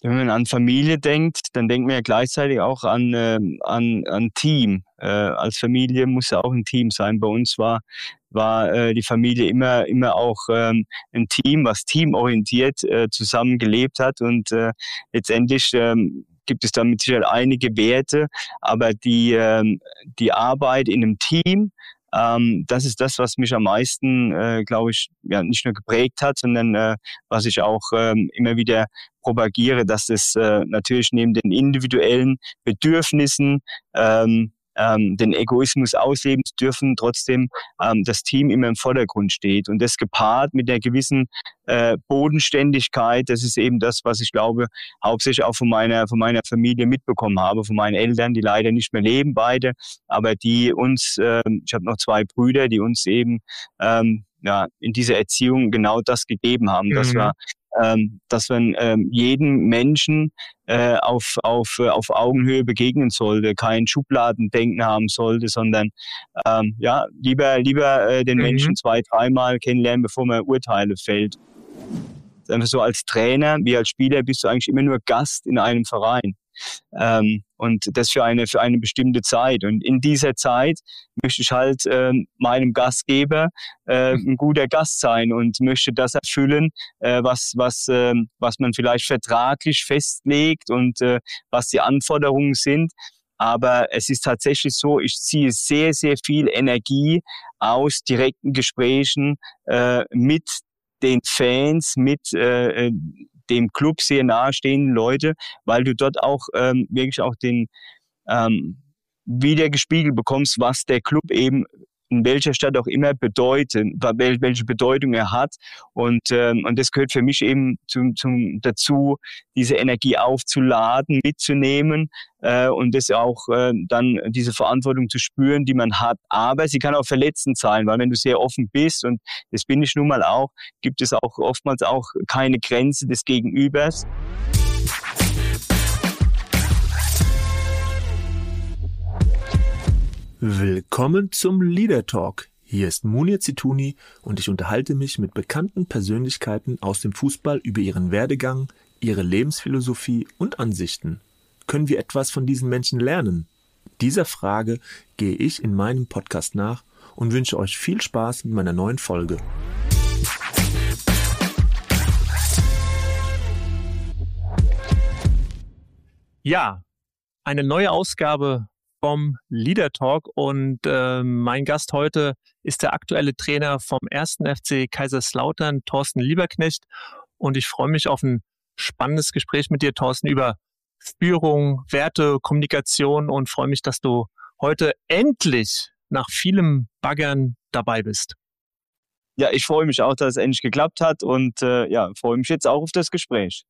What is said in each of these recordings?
Wenn man an Familie denkt, dann denkt man ja gleichzeitig auch an Team. Als Familie muss ja auch ein Team sein. Bei uns war die Familie immer auch ein Team, was teamorientiert zusammen gelebt hat. Und letztendlich gibt es da mit Sicherheit einige Werte, aber die Arbeit in einem Team, das ist das, was mich am meisten, glaube ich, ja, nicht nur geprägt hat, sondern was ich auch immer wieder propagiere, dass es natürlich neben den individuellen Bedürfnissen den Egoismus ausleben zu dürfen, trotzdem das Team immer im Vordergrund steht. Und das gepaart mit einer gewissen Bodenständigkeit, das ist eben das, was ich glaube, hauptsächlich auch von meiner Familie mitbekommen habe, von meinen Eltern, die leider nicht mehr leben, beide, aber die uns, ich habe noch 2 Brüder, die uns eben ja, in dieser Erziehung genau das gegeben haben, dass man jedem Menschen auf Augenhöhe begegnen sollte, kein Schubladendenken haben sollte, sondern ja, lieber den Menschen 2-, 3-mal kennenlernen, bevor man Urteile fällt. Einfach so als Trainer wie als Spieler bist du eigentlich immer nur Gast in einem Verein. Und das für eine bestimmte Zeit. Und in dieser Zeit möchte ich halt meinem Gastgeber ein guter Gast sein und möchte das erfüllen, was man vielleicht vertraglich festlegt und was die Anforderungen sind. Aber es ist tatsächlich so, ich ziehe sehr, sehr viel Energie aus direkten Gesprächen mit den Fans, mit dem Club sehr nahestehenden Leute, weil du dort auch wirklich auch den wiedergespiegelt bekommst, was der Club eben in welcher Stadt auch immer bedeutet, welche Bedeutung er hat. Und das gehört für mich eben dazu, diese Energie aufzuladen, mitzunehmen und das auch dann diese Verantwortung zu spüren, die man hat. Aber sie kann auch verletzend sein, weil wenn du sehr offen bist, und das bin ich nun mal auch, gibt es auch oftmals auch keine Grenze des Gegenübers. Willkommen zum Leader Talk. Hier ist Munir Zitouni und ich unterhalte mich mit bekannten Persönlichkeiten aus dem Fußball über ihren Werdegang, ihre Lebensphilosophie und Ansichten. Können wir etwas von diesen Menschen lernen? Dieser Frage gehe ich in meinem Podcast nach und wünsche euch viel Spaß mit meiner neuen Folge. Ja, eine neue Ausgabe vom Leader Talk und mein Gast heute ist der aktuelle Trainer vom 1. FC Kaiserslautern, Thorsten Lieberknecht, und ich freue mich auf ein spannendes Gespräch mit dir, Thorsten, über Führung, Werte, Kommunikation, und freue mich, dass du heute endlich nach vielem Baggern dabei bist. Ja, ich freue mich auch, dass es endlich geklappt hat und freue mich jetzt auch auf das Gespräch.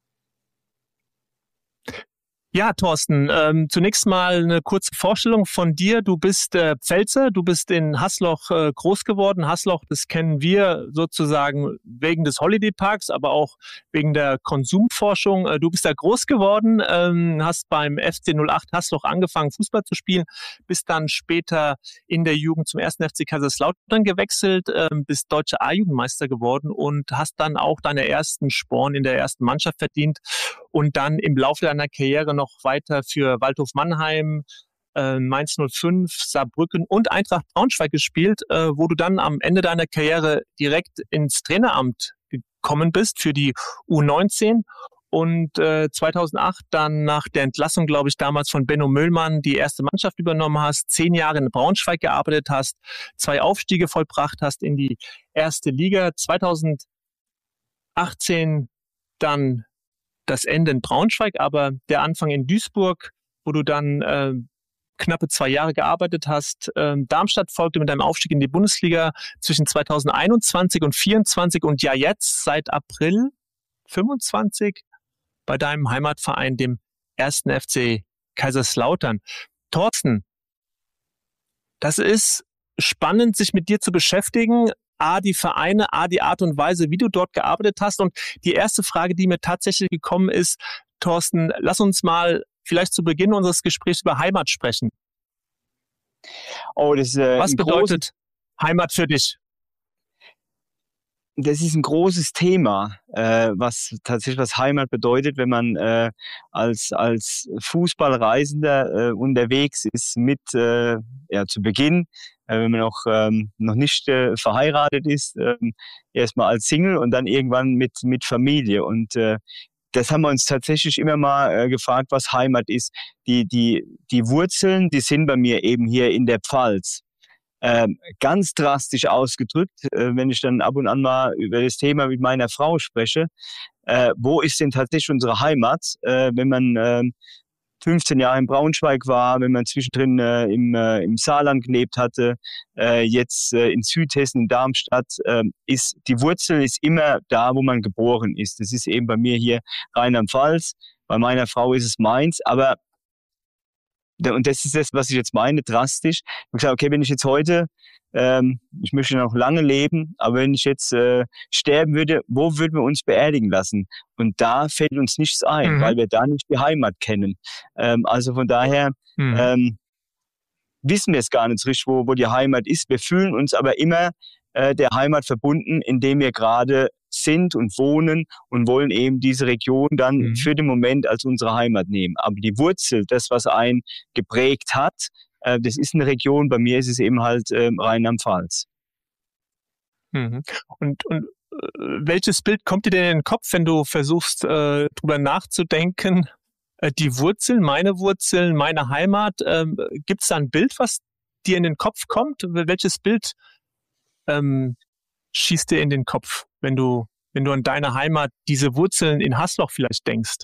Ja, Thorsten, zunächst mal eine kurze Vorstellung von dir. Du bist Pfälzer, du bist in Hasloch groß geworden. Hasloch, das kennen wir sozusagen wegen des Holiday Parks, aber auch wegen der Konsumforschung. Du bist da groß geworden, hast beim FC 08 Hasloch angefangen, Fußball zu spielen, bist dann später in der Jugend zum 1. FC Kaiserslautern gewechselt, bist deutscher A-Jugendmeister geworden und hast dann auch deine ersten Sporen in der ersten Mannschaft verdient und dann im Laufe deiner Karriere noch weiter für Waldhof Mannheim, Mainz 05, Saarbrücken und Eintracht Braunschweig gespielt, wo du dann am Ende deiner Karriere direkt ins Traineramt gekommen bist für die U19 und 2008 dann nach der Entlassung, glaube ich, damals von Benno Möllmann die erste Mannschaft übernommen hast, 10 Jahre in Braunschweig gearbeitet hast, 2 Aufstiege vollbracht hast in die erste Liga, 2018 dann das Ende in Braunschweig, aber der Anfang in Duisburg, wo du dann knappe 2 Jahre gearbeitet hast. Darmstadt folgte mit einem Aufstieg in die Bundesliga zwischen 2021 und 2024 und ja jetzt seit April 25 bei deinem Heimatverein, dem 1. FC Kaiserslautern. Thorsten, das ist spannend, sich mit dir zu beschäftigen. A, die Vereine, A, die Art und Weise, wie du dort gearbeitet hast. Und die erste Frage, die mir tatsächlich gekommen ist, Thorsten, lass uns mal vielleicht zu Beginn unseres Gesprächs über Heimat sprechen. Oh, das ist was bedeutet Heimat für dich? das ist ein großes Thema, was tatsächlich was Heimat bedeutet, wenn man als Fußballreisender unterwegs ist zu Beginn, wenn man noch nicht verheiratet ist, erstmal als Single und dann irgendwann mit Familie. Und das haben wir uns tatsächlich immer mal gefragt, was Heimat ist. Die Wurzeln, die sind bei mir eben hier in der Pfalz. Ganz drastisch ausgedrückt, wenn ich dann ab und an mal über das Thema mit meiner Frau spreche, wo ist denn tatsächlich unsere Heimat, wenn man 15 Jahre in Braunschweig war, wenn man zwischendrin im Saarland gelebt hatte, jetzt in Südhessen, in Darmstadt, ist die Wurzel ist immer da, wo man geboren ist. Das ist eben bei mir hier Rheinland-Pfalz, bei meiner Frau ist es Mainz, aber und das ist das, was ich jetzt meine, drastisch. Ich habe gesagt, okay, wenn ich jetzt heute, ich möchte noch lange leben, aber wenn ich jetzt sterben würde, wo würden wir uns beerdigen lassen? Und da fällt uns nichts ein, weil wir da nicht die Heimat kennen. Also von daher wissen wir es gar nicht so richtig, wo die Heimat ist. Wir fühlen uns aber immer der Heimat verbunden, indem wir gerade sind und wohnen und wollen eben diese Region dann für den Moment als unsere Heimat nehmen. Aber die Wurzel, das, was einen geprägt hat, das ist eine Region, bei mir ist es eben halt Rheinland-Pfalz. Und welches Bild kommt dir denn in den Kopf, wenn du versuchst, drüber nachzudenken? Die Wurzeln, meine Heimat, gibt es da ein Bild, was dir in den Kopf kommt? Welches Bild schießt dir in den Kopf, wenn du an deine Heimat, diese Wurzeln in Hasloch vielleicht denkst?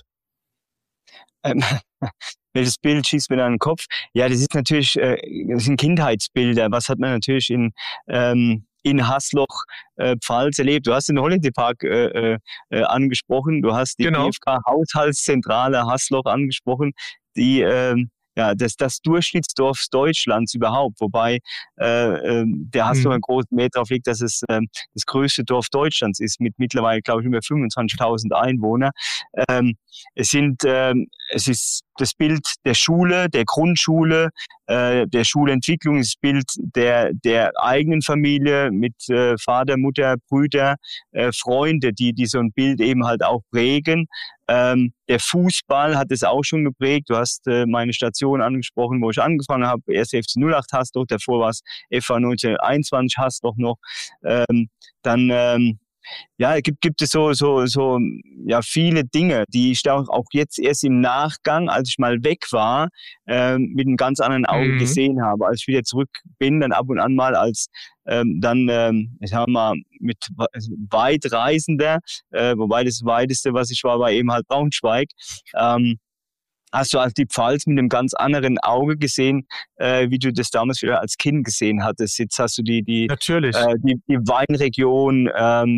Welches Bild schießt mir da in den Kopf? Ja, das ist natürlich, das sind Kindheitsbilder. Was hat man natürlich in Hasloch Pfalz erlebt? Du hast den Holiday Park angesprochen, du hast die BFK Haushaltszentrale Hasloch angesprochen, die das Durchschnittsdorf Deutschlands überhaupt, wobei der Hasloch einen großen Wert darauf legt, dass es das größte Dorf Deutschlands ist, mit mittlerweile, glaube ich, über 25.000 Einwohnern. Es ist das Bild der Schule, der Grundschule, der Schulentwicklung, das Bild der eigenen Familie mit Vater, Mutter, Brüder, Freunde, die so ein Bild eben halt auch prägen. Der Fußball hat es auch schon geprägt. Du hast meine Station angesprochen, wo ich angefangen habe. Erst FC 08 Hasloch, davor war es FH 1921 Hasloch noch. Gibt es so viele Dinge, die ich da auch jetzt erst im Nachgang, als ich mal weg war, mit einem ganz anderen Auge gesehen habe. Als ich wieder zurück bin, dann ab und an mal als ich sag mal, mit Weitreisender, wobei das Weiteste, was ich war eben halt Braunschweig, hast du also die Pfalz mit einem ganz anderen Auge gesehen, wie du das damals wieder als Kind gesehen hattest. Jetzt hast du die Weinregion,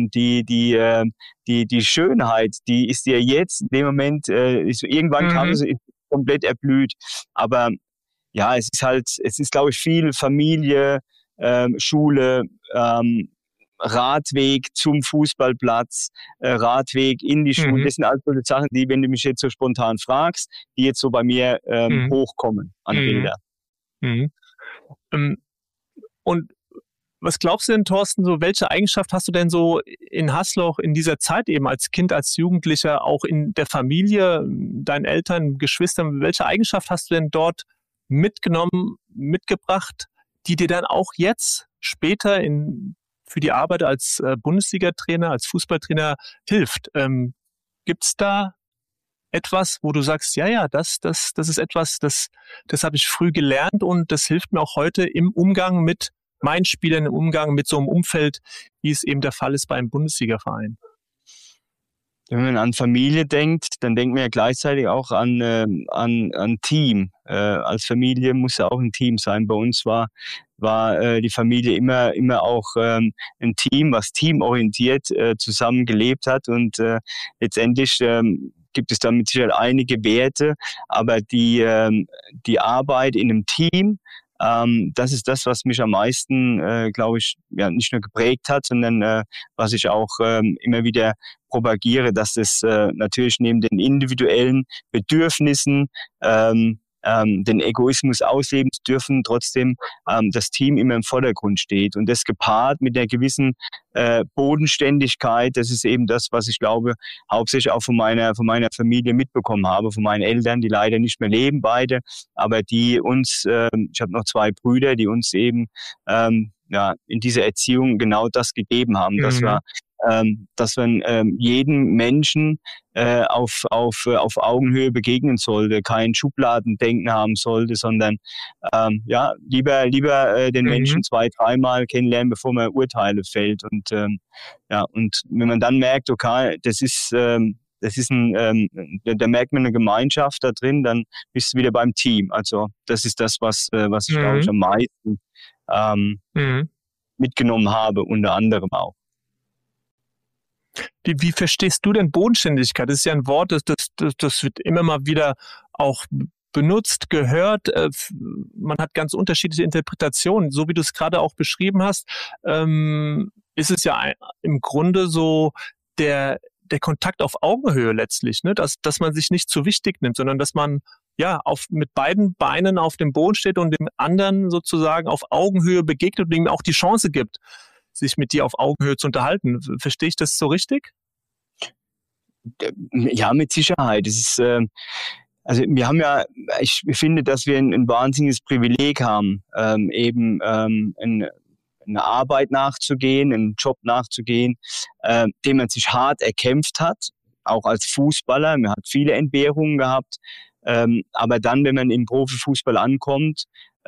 die Schönheit, die ist dir jetzt in dem Moment, irgendwann kam sie komplett erblüht. Aber ja, es ist glaube ich viel Familie, Schule, Radweg zum Fußballplatz, Radweg in die Schule. Das sind also die Sachen, die, wenn du mich jetzt so spontan fragst, die jetzt so bei mir hochkommen an Bilder. Und was glaubst du denn, Thorsten, so welche Eigenschaft hast du denn so in Hasloch in dieser Zeit eben als Kind, als Jugendlicher, auch in der Familie, deinen Eltern, Geschwistern, welche Eigenschaft hast du denn dort mitgebracht, die dir dann auch jetzt später für die Arbeit als Bundesliga-Trainer, als Fußballtrainer hilft? Gibt es da etwas, wo du sagst, das ist etwas, das habe ich früh gelernt und das hilft mir auch heute im Umgang mit meinen Spielern, im Umgang mit so einem Umfeld, wie es eben der Fall ist bei einem Bundesliga-Verein? Wenn man an Familie denkt, dann denkt man ja gleichzeitig auch an Team. Als Familie muss ja auch ein Team sein. Bei uns war die Familie immer auch ein Team, was teamorientiert zusammen gelebt hat. Und letztendlich gibt es da mit Sicherheit einige Werte, aber die Arbeit in einem Team, das ist das, was mich am meisten, glaube ich, nicht nur geprägt hat, sondern was ich auch immer wieder propagiere, dass es natürlich neben den individuellen Bedürfnissen den Egoismus ausleben zu dürfen, trotzdem das Team immer im Vordergrund steht. Und das gepaart mit einer gewissen Bodenständigkeit, das ist eben das, was ich glaube, hauptsächlich auch von meiner Familie mitbekommen habe, von meinen Eltern, die leider nicht mehr leben, beide, aber die uns, ich habe noch 2 Brüder, die uns eben in dieser Erziehung genau das gegeben haben, dass wir jedem Menschen auf Augenhöhe begegnen sollte, kein Schubladendenken haben sollte, sondern lieber den Menschen 2-, 3-mal kennenlernen, bevor man Urteile fällt. Und und wenn man dann merkt, okay, da merkt man eine Gemeinschaft da drin, dann bist du wieder beim Team. Also das ist das, was ich glaube ich am meisten mitgenommen habe, unter anderem auch. Wie verstehst du denn Bodenständigkeit? Das ist ja ein Wort, das wird immer mal wieder auch benutzt, gehört. Man hat ganz unterschiedliche Interpretationen. So wie du es gerade auch beschrieben hast, ist es ja im Grunde so der Kontakt auf Augenhöhe letztlich, ne? Dass man sich nicht zu wichtig nimmt, sondern dass man mit beiden Beinen auf dem Boden steht und dem anderen sozusagen auf Augenhöhe begegnet und ihm auch die Chance gibt, sich mit dir auf Augenhöhe zu unterhalten. Verstehe ich das so richtig? Ja, mit Sicherheit. Es ist, wir haben ich finde, dass wir ein wahnsinniges Privileg haben, eine Arbeit nachzugehen, einen Job nachzugehen, den man sich hart erkämpft hat, auch als Fußballer. Man hat viele Entbehrungen gehabt, aber dann, wenn man im Profifußball ankommt,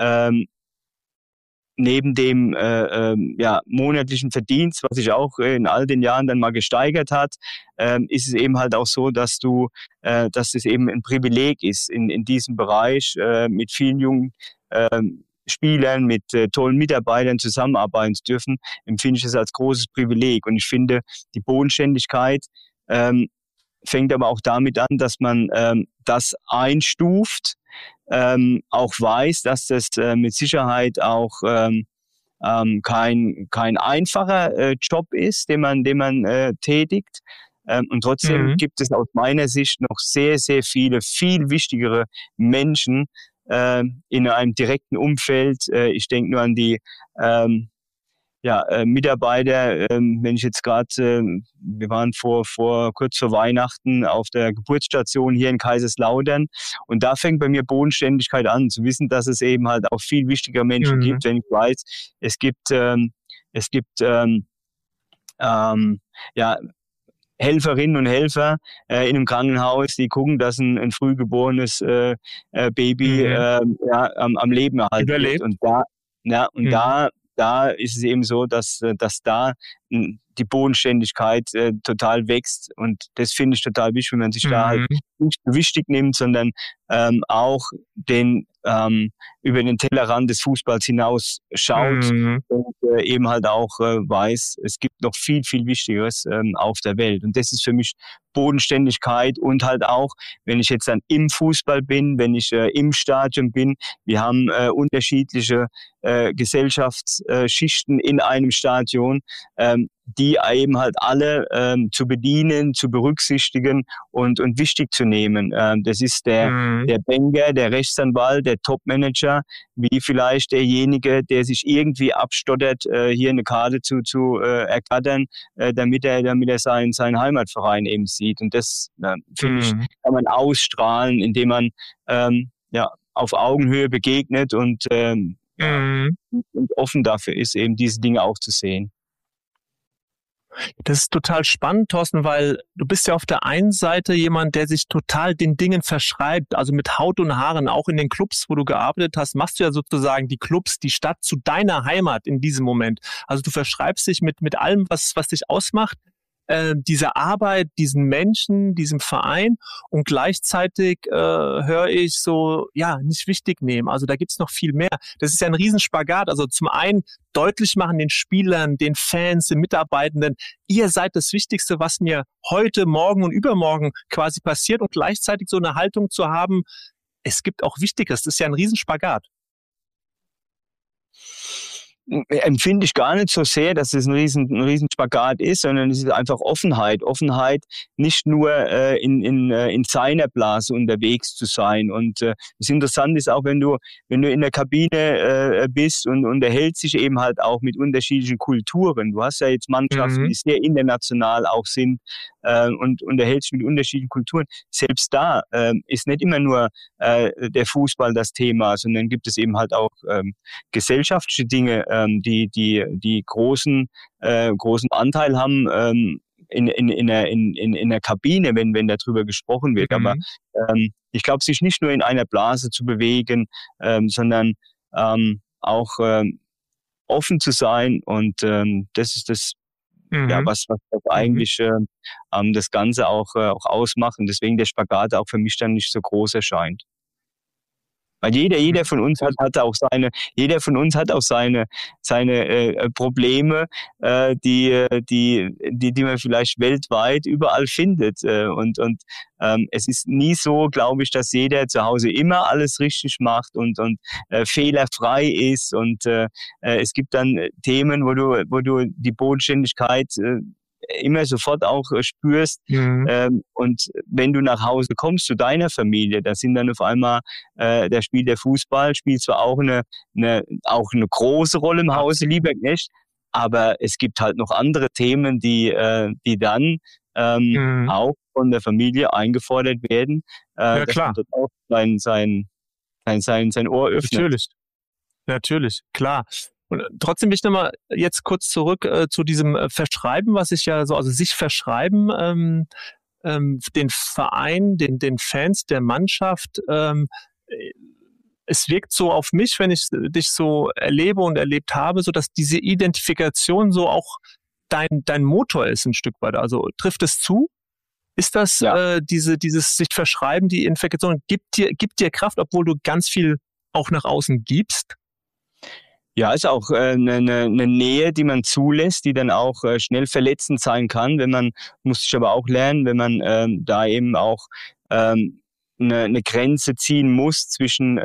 neben dem monatlichen Verdienst, was sich auch in all den Jahren dann mal gesteigert hat, ist es eben halt auch so, dass es eben ein Privileg ist, in diesem Bereich mit vielen jungen Spielern, mit tollen Mitarbeitern zusammenarbeiten zu dürfen, empfinde ich es als großes Privileg. Und ich finde, die Bodenständigkeit fängt aber auch damit an, dass man das einstuft, auch weiß, dass das mit Sicherheit auch kein einfacher Job ist, den man tätigt. Und trotzdem gibt es aus meiner Sicht noch sehr, sehr viele, viel wichtigere Menschen in einem direkten Umfeld. Ich denke nur an die Mitarbeiter, wenn ich jetzt gerade, wir waren kurz vor Weihnachten auf der Geburtsstation hier in Kaiserslautern und da fängt bei mir Bodenständigkeit an, zu wissen, dass es eben halt auch viel wichtigere Menschen gibt, wenn ich weiß, es gibt Helferinnen und Helfer in einem Krankenhaus, die gucken, dass ein frühgeborenes Baby am Leben erhalten wird. Und da ist es eben so, dass da die Bodenständigkeit total wächst. Und das finde ich total wichtig, wenn man sich da halt nicht wichtig nimmt, sondern auch über den Tellerrand des Fußballs hinaus schaut und eben halt auch weiß, es gibt noch viel, viel Wichtigeres auf der Welt. Und das ist für mich Bodenständigkeit und halt auch, wenn ich jetzt dann im Fußball bin, wenn ich im Stadion bin, wir haben unterschiedliche Gesellschaftsschichten in einem Stadion, die eben halt alle zu bedienen, zu berücksichtigen und wichtig zu nehmen. Das ist der Banker, der Rechtsanwalt, der Topmanager, wie vielleicht derjenige, der sich irgendwie abstottert, hier eine Karte zu ergattern, damit er seinen Heimatverein eben sieht. Und das, finde ich, kann man ausstrahlen, indem man auf Augenhöhe begegnet und offen dafür ist, eben diese Dinge auch zu sehen. Das ist total spannend, Thorsten, weil du bist ja auf der einen Seite jemand, der sich total den Dingen verschreibt, also mit Haut und Haaren, auch in den Clubs, wo du gearbeitet hast, machst du ja sozusagen die Clubs, die Stadt zu deiner Heimat in diesem Moment. Also du verschreibst dich mit allem, was dich ausmacht, dieser Arbeit, diesen Menschen, diesem Verein und gleichzeitig höre ich so, nicht wichtig nehmen. Also da gibt's noch viel mehr. Das ist ja ein Riesenspagat. Also zum einen deutlich machen den Spielern, den Fans, den Mitarbeitenden, ihr seid das Wichtigste, was mir heute, morgen und übermorgen quasi passiert und gleichzeitig so eine Haltung zu haben, es gibt auch Wichtiges. Das ist ja ein Riesenspagat. empfinde ich gar nicht so sehr, dass es ein riesen Spagat ist, sondern es ist einfach Offenheit. Offenheit, nicht nur in seiner Blase unterwegs zu sein. Und das Interessante ist auch, wenn du in der Kabine bist und unterhältst dich eben halt auch mit unterschiedlichen Kulturen. Du hast ja jetzt Mannschaften, die sehr international auch sind und unterhältst dich mit unterschiedlichen Kulturen. Selbst da ist nicht immer nur der Fußball das Thema, sondern gibt es eben halt auch gesellschaftliche Dinge, die großen Anteil haben in der Kabine, wenn darüber gesprochen wird. Aber ich glaube, sich nicht nur in einer Blase zu bewegen, sondern auch offen zu sein, und das ist das, was eigentlich das Ganze auch ausmacht, und deswegen der Spagat auch für mich dann nicht so groß erscheint. Weil jeder von uns hat auch seine Probleme, die man vielleicht weltweit überall findet. Und es ist nie so, glaube ich, dass jeder zu Hause immer alles richtig macht und fehlerfrei ist. Und es gibt dann Themen, wo du die Bodenständigkeit immer sofort auch spürst. Und wenn du nach Hause kommst zu deiner Familie, da sind dann auf einmal, da spielt der Fußball, spielt zwar auch eine große Rolle im Hause Lieberknecht, aber es gibt halt noch andere Themen, die dann auch von der Familie eingefordert werden, dass man dort auch sein Ohr öffnet. Natürlich, klar. Und trotzdem will ich nochmal jetzt kurz zurück zu diesem Verschreiben, was ich ja so, also sich verschreiben, den Verein, den Fans, der Mannschaft. Es wirkt so auf mich, wenn ich dich so erlebe und erlebt habe, so dass diese Identifikation so auch dein Motor ist ein Stück weit. Also trifft es zu? Ist das dieses sich verschreiben, die Identifikation gibt dir Kraft, obwohl du ganz viel auch nach außen gibst? Ja, ist auch eine Nähe, die man zulässt, die dann auch schnell verletzend sein kann, muss ich aber auch lernen, wenn man da eben auch eine Grenze ziehen muss zwischen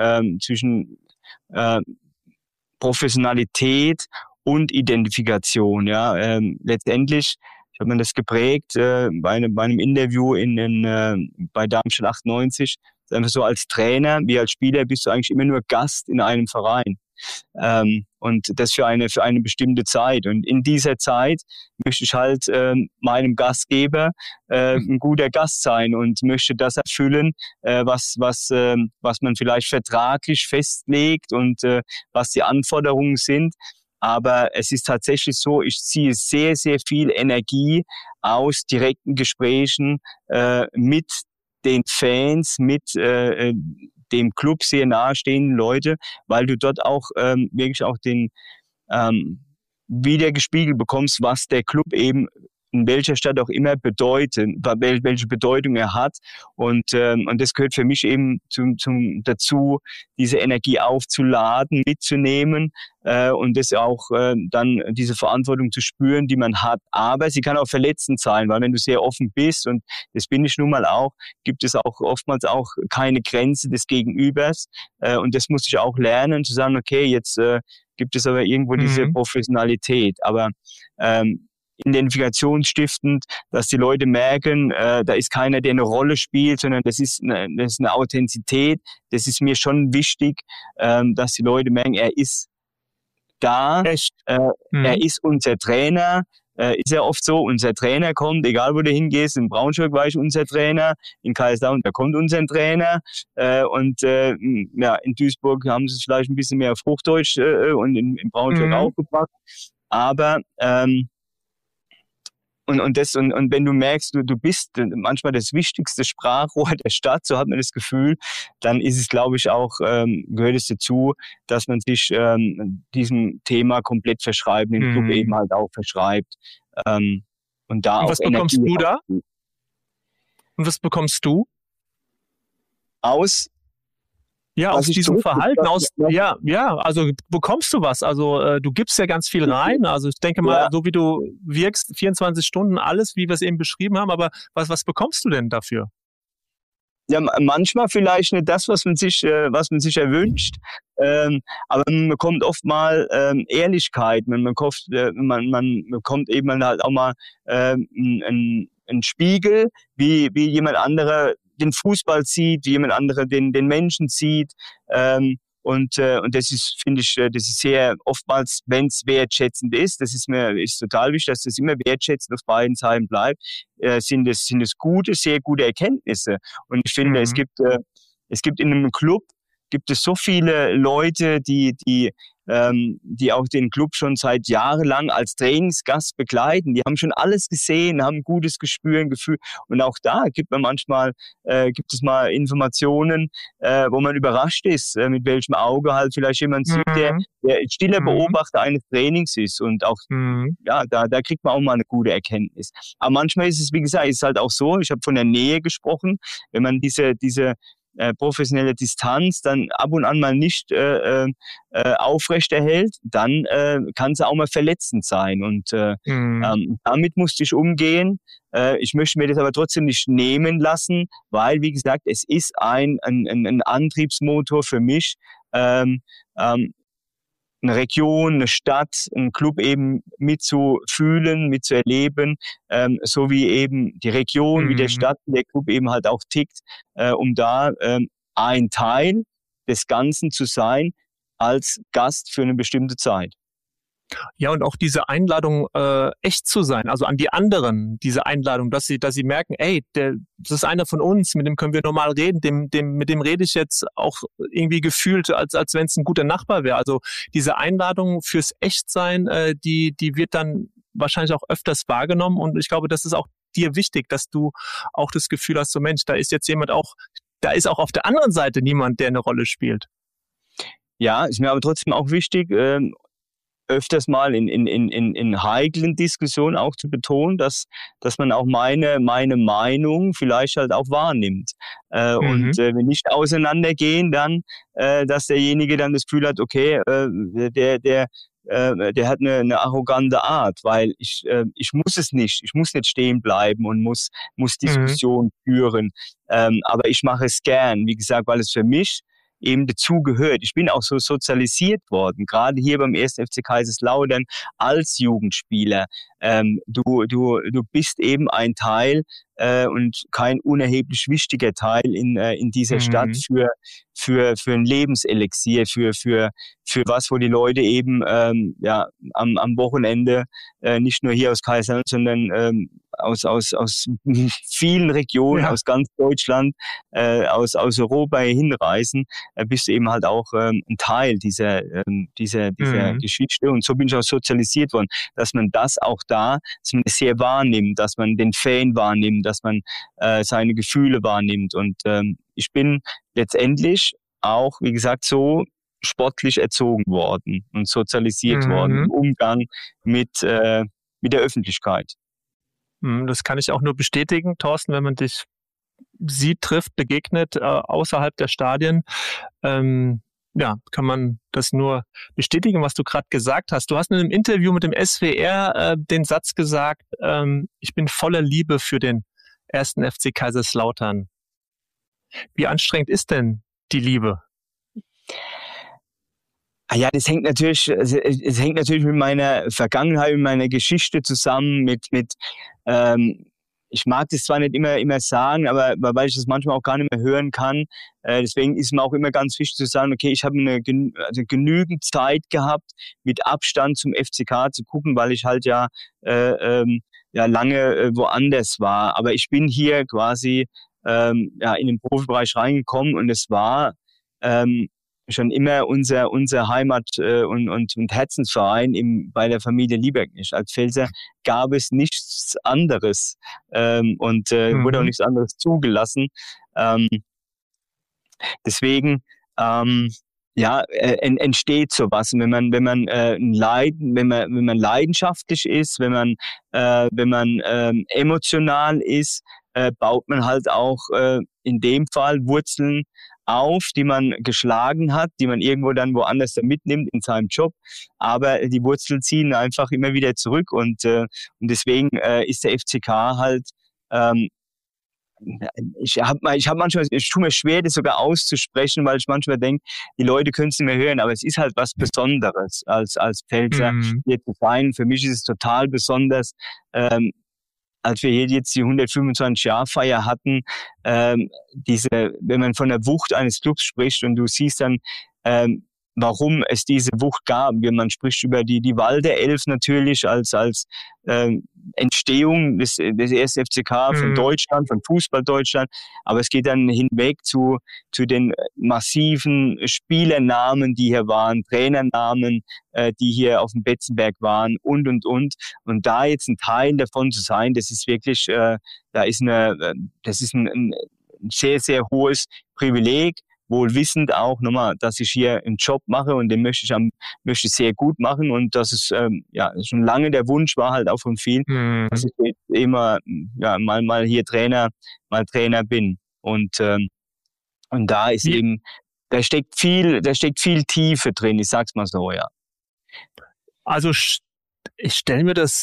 Professionalität und Identifikation. Ja, letztendlich hat man das geprägt bei einem Interview bei Darmstadt 98. Einfach so, als Trainer wie als Spieler bist du eigentlich immer nur Gast in einem Verein. Und das für eine bestimmte Zeit. Und in dieser Zeit möchte ich halt meinem Gastgeber ein guter Gast sein und möchte das erfüllen, was man vielleicht vertraglich festlegt und was die Anforderungen sind. Aber es ist tatsächlich so, ich ziehe sehr, sehr viel Energie aus direkten Gesprächen mit den Fans, mit dem Club sehr nahestehenden Leute, weil du dort auch wirklich auch den wiedergespiegelt bekommst, was der Club eben in welcher Stadt auch immer welche Bedeutung er hat. Und das gehört für mich eben dazu, diese Energie aufzuladen, mitzunehmen und das auch dann diese Verantwortung zu spüren, die man hat. Aber sie kann auch verletzend sein, weil wenn du sehr offen bist, und das bin ich nun mal auch, gibt es auch oftmals auch keine Grenze des Gegenübers. Und das muss ich auch lernen, zu sagen, okay, jetzt gibt es aber irgendwo diese Professionalität. Aber identifikationsstiftend, dass die Leute merken, da ist keiner, der eine Rolle spielt, sondern das ist eine Authentizität. Das ist mir schon wichtig, dass die Leute merken, er ist da, er ist unser Trainer. Ist ja oft so, unser Trainer kommt, egal wo du hingehst, in Braunschweig war ich unser Trainer, in Kaiserslautern, da kommt unser Trainer, und in Duisburg haben sie es vielleicht ein bisschen mehr auf Hochdeutsch und in Braunschweig auch gebracht, aber Und wenn du merkst, du bist manchmal das wichtigste Sprachrohr der Stadt, so hat man das Gefühl, dann ist es, glaube ich, auch, gehört es dazu, dass man sich diesem Thema komplett verschreibt, den Club eben halt auch verschreibt. Und was bekommst du da? Und was bekommst du? Aus diesem Verhalten, also bekommst du was? Also du gibst ja ganz viel rein. Also ich denke mal, so wie du wirkst, 24 Stunden, alles, wie wir es eben beschrieben haben, aber was bekommst du denn dafür? Ja, manchmal vielleicht nicht das, was man sich erwünscht, aber man bekommt oft mal Ehrlichkeit, man bekommt eben halt auch mal einen Spiegel, wie jemand anderer den Fußball sieht, wie jemand anderer den Menschen sieht. Und das ist, finde ich, das ist sehr oftmals, wenn es wertschätzend ist, das ist total wichtig, dass das immer wertschätzend auf beiden Seiten bleibt, sind es gute, sehr gute Erkenntnisse. Und ich finde, es gibt in einem Club, gibt es so viele Leute, die auch den Club schon seit jahrelang als Trainingsgast begleiten. Die haben schon alles gesehen, haben ein gutes Gespür, ein Gefühl. Und auch da gibt es mal Informationen, wo man überrascht ist, mit welchem Auge halt vielleicht jemand sieht, der stiller Beobachter eines Trainings ist. Und auch, ja, da kriegt man auch mal eine gute Erkenntnis. Aber manchmal ist es, wie gesagt, ist halt auch so, ich habe von der Nähe gesprochen, wenn man diese professionelle Distanz dann ab und an mal nicht aufrechterhält, dann kann es auch mal verletzend sein. Und damit musste ich umgehen. Ich möchte mir das aber trotzdem nicht nehmen lassen, weil, wie gesagt, es ist ein Antriebsmotor für mich, eine Region, eine Stadt, einen Club eben mitzufühlen, mitzuerleben, so wie eben die Region, wie der Stadt, wie der Club eben halt auch tickt, um da ein Teil des Ganzen zu sein als Gast für eine bestimmte Zeit. Ja, und auch diese Einladung, echt zu sein, also an die anderen, diese Einladung, dass sie merken, ey, das ist einer von uns, mit dem können wir normal reden, mit dem rede ich jetzt auch irgendwie gefühlt, als wenn es ein guter Nachbar wäre. Also diese Einladung fürs Echtsein, die wird dann wahrscheinlich auch öfters wahrgenommen, und ich glaube, das ist auch dir wichtig, dass du auch das Gefühl hast, so Mensch, da ist auch auf der anderen Seite niemand, der eine Rolle spielt. Ja, ist mir aber trotzdem auch wichtig, öfters mal in heiklen Diskussionen auch zu betonen, dass man auch meine Meinung vielleicht halt auch wahrnimmt. Und wenn nicht auseinandergehen, dann, dass derjenige dann das Gefühl hat, okay, der hat eine arrogante Art, weil ich muss es nicht. Ich muss nicht stehen bleiben und muss Diskussionen führen. Aber ich mache es gern, wie gesagt, weil es für mich eben dazu gehört. Ich bin auch so sozialisiert worden, gerade hier beim 1. FC Kaiserslautern als Jugendspieler. Du bist eben ein Teil und kein unerheblich wichtiger Teil in dieser Stadt für ein Lebenselixier, für was, wo die Leute eben am Wochenende nicht nur hier aus Kaiserslautern, sondern aus vielen Regionen, aus ganz Deutschland, aus Europa hinreisen, bist du eben halt auch ein Teil dieser Geschichte. Und so bin ich auch sozialisiert worden, dass man das auch dass man es sehr wahrnimmt, dass man den Fan wahrnimmt, dass man seine Gefühle wahrnimmt. Und ich bin letztendlich auch, wie gesagt, so sportlich erzogen worden und sozialisiert worden im Umgang mit der Öffentlichkeit. Das kann ich auch nur bestätigen, Thorsten, wenn man dich sieht, trifft, begegnet außerhalb der Stadien. Kann man das nur bestätigen, was du gerade gesagt hast. Du hast in einem Interview mit dem SWR den Satz gesagt, ich bin voller Liebe für den 1. FC Kaiserslautern. Wie anstrengend ist denn die Liebe? Ja, es hängt natürlich mit meiner Vergangenheit, mit meiner Geschichte zusammen, ich mag das zwar nicht immer sagen, aber weil ich das manchmal auch gar nicht mehr hören kann. Deswegen ist mir auch immer ganz wichtig zu sagen, okay, ich habe genügend Zeit gehabt, mit Abstand zum FCK zu gucken, weil ich halt lange woanders war. Aber ich bin hier quasi in den Profibereich reingekommen, und es war schon immer unser Heimat- und Herzensverein bei der Familie Lieberknecht. Als Pfälzer gab es nichts anderes wurde auch nichts anderes zugelassen. Deswegen entsteht sowas. Wenn man leidenschaftlich ist, wenn man emotional ist, baut man halt auch in dem Fall Wurzeln auf, die man geschlagen hat, die man irgendwo dann woanders mitnimmt in seinem Job. Aber die Wurzeln ziehen einfach immer wieder zurück, und deswegen ist der FCK halt ich tue mir schwer, das sogar auszusprechen, weil ich manchmal denke, die Leute können es nicht mehr hören, aber es ist halt was Besonderes als Pfälzer hier zu sein. Für mich ist es total besonders, als wir hier jetzt die 125-Jahr-Feier hatten, wenn man von der Wucht eines Clubs spricht und du siehst dann, warum es diese Wucht gab. Man spricht über die Walder Elf natürlich als Entstehung des 1. FCK von Deutschland, von Fußball Deutschland. Aber es geht dann hinweg zu den massiven Spielernamen, die hier waren, Trainernamen, die hier auf dem Betzenberg waren und. Und da jetzt ein Teil davon zu sein, das ist wirklich, das ist ein sehr, sehr hohes Privileg. Wohl wissend auch nochmal, dass ich hier einen Job mache und den möchte ich sehr gut machen und dass es schon lange der Wunsch war halt auch von vielen, dass ich immer mal hier Trainer bin und da ist eben da steckt viel Tiefe drin, ich sag's mal so, ja. Also ich stelle mir das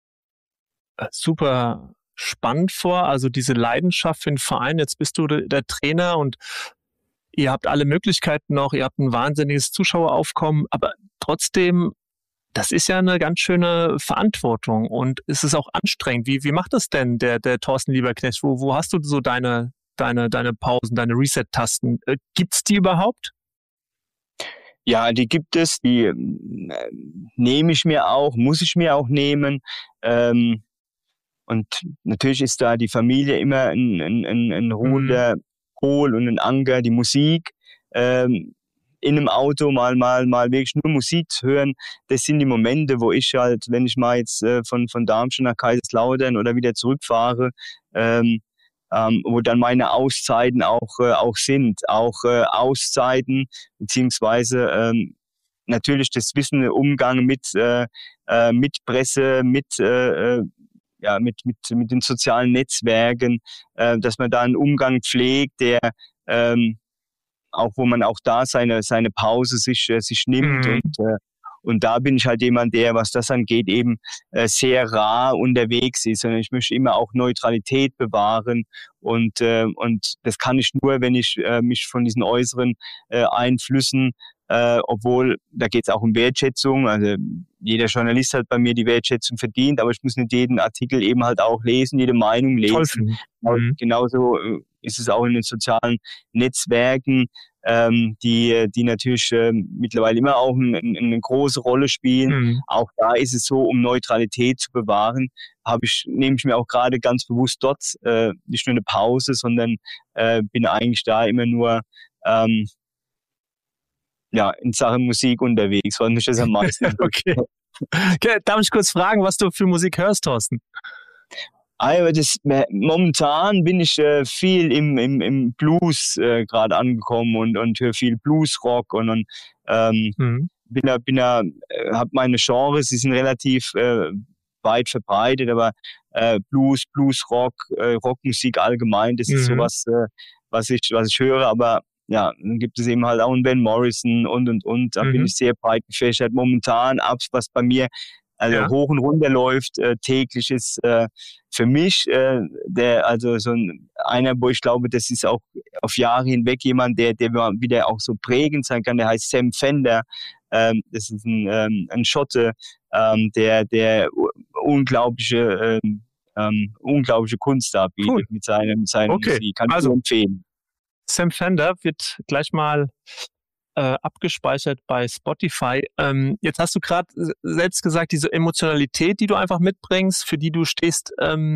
super spannend vor, also diese Leidenschaft für den Verein. Jetzt bist du der Trainer und ihr habt alle Möglichkeiten noch, ihr habt ein wahnsinniges Zuschaueraufkommen, aber trotzdem, das ist ja eine ganz schöne Verantwortung und es ist auch anstrengend. Wie macht das denn der Thorsten Lieberknecht? Wo hast du so deine Pausen, deine Reset-Tasten? Gibt's die überhaupt? Ja, die gibt es, die nehme ich mir auch, muss ich mir auch nehmen. Und natürlich ist da die Familie immer ein ruhender Pol und ein Anker, die Musik, in einem Auto mal wirklich nur Musik zu hören, das sind die Momente, wo ich halt, wenn ich mal jetzt von Darmstadt nach Kaiserslautern oder wieder zurückfahre, wo dann meine Auszeiten auch sind, Auszeiten, beziehungsweise natürlich das Wissen, der Umgang mit Presse, mit den sozialen Netzwerken, dass man da einen Umgang pflegt, der auch wo man auch da seine Pause sich nimmt und da bin ich halt jemand, der, was das angeht, eben sehr rar unterwegs ist, sondern ich möchte immer auch Neutralität bewahren und das kann ich nur, wenn ich mich von diesen äußeren Einflüssen, obwohl da geht es auch um Wertschätzung, also jeder Journalist hat bei mir die Wertschätzung verdient, aber ich muss nicht jeden Artikel eben halt auch lesen, jede Meinung lesen. Genauso ist es auch in den sozialen Netzwerken, die natürlich mittlerweile immer auch eine große Rolle spielen. Auch da ist es so, um Neutralität zu bewahren, nehme ich mir auch gerade ganz bewusst dort nicht nur eine Pause, sondern bin eigentlich da immer nur in Sachen Musik unterwegs, weil mich das am meisten. Okay. Darf ich kurz fragen, was du für Musik hörst, Thorsten? Aber momentan bin ich viel im Blues gerade angekommen und höre viel Bluesrock und habe meine Genres, die sind relativ weit verbreitet, aber Bluesrock, Rockmusik allgemein, das ist sowas, was ich höre, aber ja, dann gibt es eben halt auch einen Ben Morrison und da bin ich sehr breit gefächert. Momentan was bei mir hoch und runter läuft, täglich ist für mich einer, wo ich glaube, das ist auch auf Jahre hinweg jemand, der wieder auch so prägend sein kann, der heißt Sam Fender. Das ist ein Schotte, der unglaubliche Kunst darbietet mit seiner Musik. Kann ich empfehlen. Sam Fender wird gleich mal abgespeichert bei Spotify. Jetzt hast du gerade selbst gesagt, diese Emotionalität, die du einfach mitbringst, für die du stehst,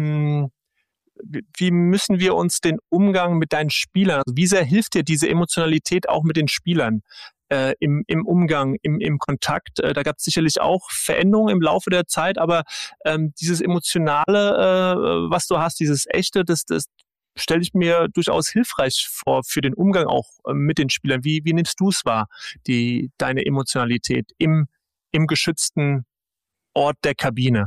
wie müssen wir uns den Umgang mit deinen Spielern, also wie sehr hilft dir diese Emotionalität auch mit den Spielern im Umgang, im Kontakt? Da gab es sicherlich auch Veränderungen im Laufe der Zeit, aber dieses Emotionale, was du hast, dieses Echte, das stelle ich mir durchaus hilfreich vor für den Umgang auch mit den Spielern. Wie nimmst du es wahr, deine Emotionalität im geschützten Ort der Kabine?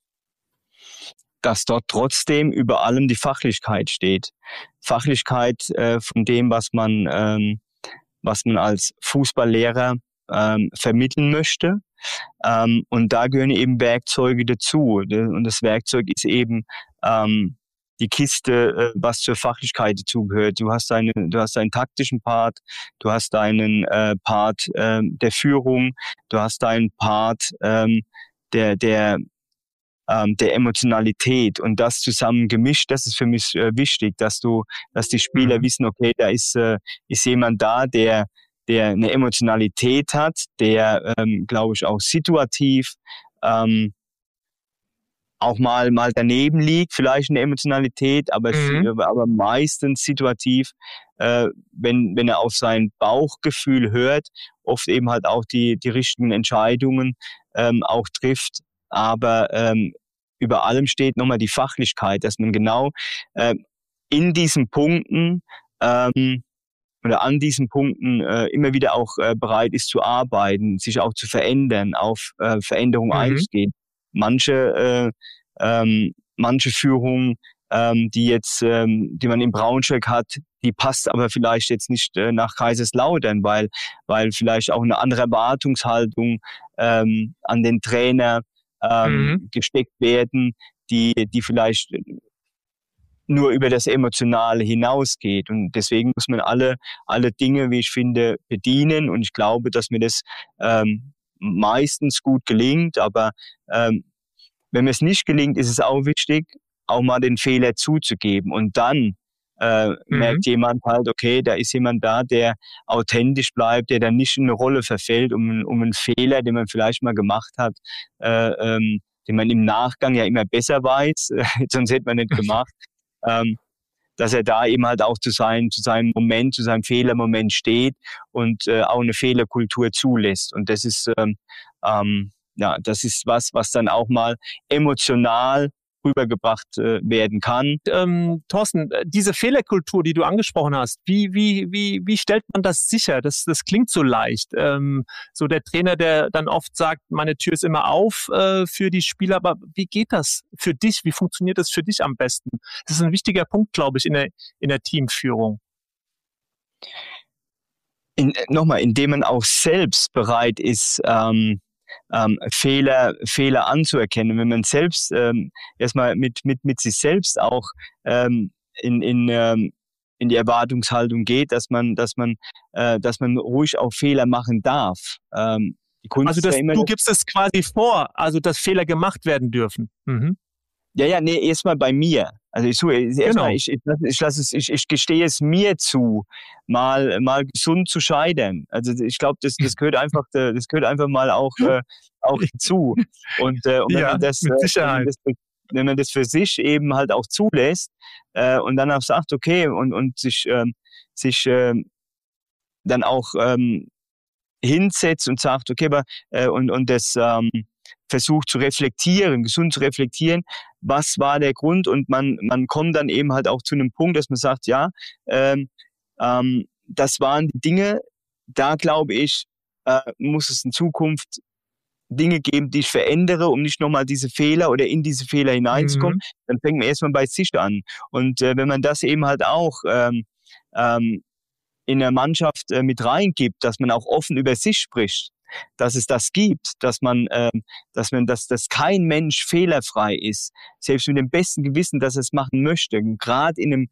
Dass dort trotzdem über allem die Fachlichkeit steht. Fachlichkeit von dem, was man als Fußballlehrer vermitteln möchte. Und da gehören eben Werkzeuge dazu. Und das Werkzeug ist eben die Kiste, was zur Fachlichkeit dazugehört. Du hast deinen taktischen Part, du hast deinen Part der Führung, du hast deinen Part der Emotionalität, und das zusammen gemischt, das ist für mich wichtig, dass die Spieler wissen, okay, da ist jemand da, der eine Emotionalität hat, der, glaube ich, auch situativ auch mal daneben liegt, vielleicht eine Emotionalität, aber meistens situativ, wenn er auf sein Bauchgefühl hört, oft eben halt auch die richtigen Entscheidungen auch trifft. Aber über allem steht nochmal die Fachlichkeit, dass man genau in diesen Punkten oder an diesen Punkten immer wieder auch bereit ist zu arbeiten, sich auch zu verändern, auf Veränderung einzugehen. Manche Führung, die man in Braunschweig hat, die passt aber vielleicht jetzt nicht nach Kaiserslautern, weil vielleicht auch eine andere Erwartungshaltung an den Trainer gesteckt werden, die vielleicht nur über das Emotionale hinausgeht. Und deswegen muss man alle Dinge, wie ich finde, bedienen. Und ich glaube, dass mir das meistens gut gelingt. Aber wenn mir es nicht gelingt, ist es auch wichtig, auch mal den Fehler zuzugeben. Und dann merkt jemand halt, okay, da ist jemand da, der authentisch bleibt, der dann nicht in eine Rolle verfällt, um einen Fehler, den man vielleicht mal gemacht hat, den man im Nachgang ja immer besser weiß, sonst hätte man nicht gemacht, dass er da eben halt auch zu seinem Moment, zu seinem Fehlermoment steht und auch eine Fehlerkultur zulässt. Und das ist das ist was dann auch mal emotional rübergebracht werden kann. Thorsten, diese Fehlerkultur, die du angesprochen hast, wie stellt man das sicher? Das klingt so leicht. So der Trainer, der dann oft sagt, meine Tür ist immer auf für die Spieler, aber wie geht das für dich? Wie funktioniert das für dich am besten? Das ist ein wichtiger Punkt, glaube ich, in der Teamführung. Indem man auch selbst bereit ist, Fehler anzuerkennen. Wenn man selbst erstmal mit sich selbst auch in die Erwartungshaltung geht, dass man ruhig auch Fehler machen darf. Die Kunst also immer du gibst es quasi vor, also dass Fehler gemacht werden dürfen. Erstmal bei mir. Also ich gestehe es mir zu, mal gesund zu scheitern. Also ich glaube, das gehört einfach mal auch hinzu. Und ja, mit Sicherheit. wenn man das für sich eben halt auch zulässt und dann auch sagt, okay, und sich dann auch hinsetzt und sagt, okay, aber und das versucht zu reflektieren, gesund zu reflektieren, was war der Grund, und man kommt dann eben halt auch zu einem Punkt, dass man sagt, ja, das waren die Dinge, da glaube ich, muss es in Zukunft Dinge geben, die ich verändere, um nicht nochmal diese Fehler oder in diese Fehler hineinzukommen. Dann fängt man erstmal bei sich an. Und wenn man das eben halt auch in der Mannschaft mit reingibt, dass man auch offen über sich spricht, dass es das gibt, dass kein Mensch fehlerfrei ist, selbst mit dem besten Gewissen, dass er es machen möchte. Gerade in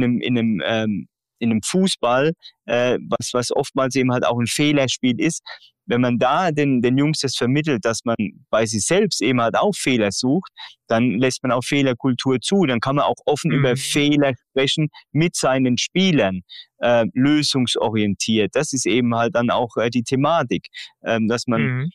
einem Fußball, was oftmals eben halt auch ein Fehlerspiel ist, wenn man da den Jungs das vermittelt, dass man bei sich selbst eben halt auch Fehler sucht, dann lässt man auch Fehlerkultur zu. Dann kann man auch offen über Fehler sprechen mit seinen Spielern, lösungsorientiert. Das ist eben halt dann auch die Thematik, dass man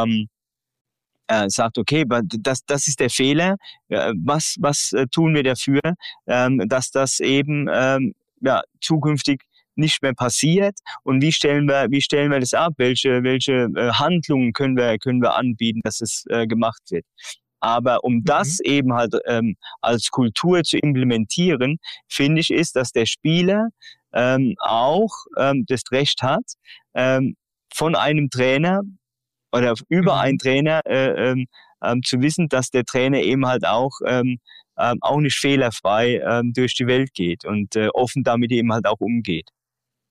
sagt, okay, das ist der Fehler. Was tun wir dafür, dass das eben zukünftig nicht mehr passiert, und wie stellen wir das ab? Welche Handlungen können wir anbieten, dass es gemacht wird? Aber um das eben halt als Kultur zu implementieren, finde ich, ist, dass der Spieler auch das Recht hat, von einem Trainer oder über einen Trainer zu wissen, dass der Trainer eben halt auch nicht fehlerfrei durch die Welt geht und offen damit eben halt auch umgeht.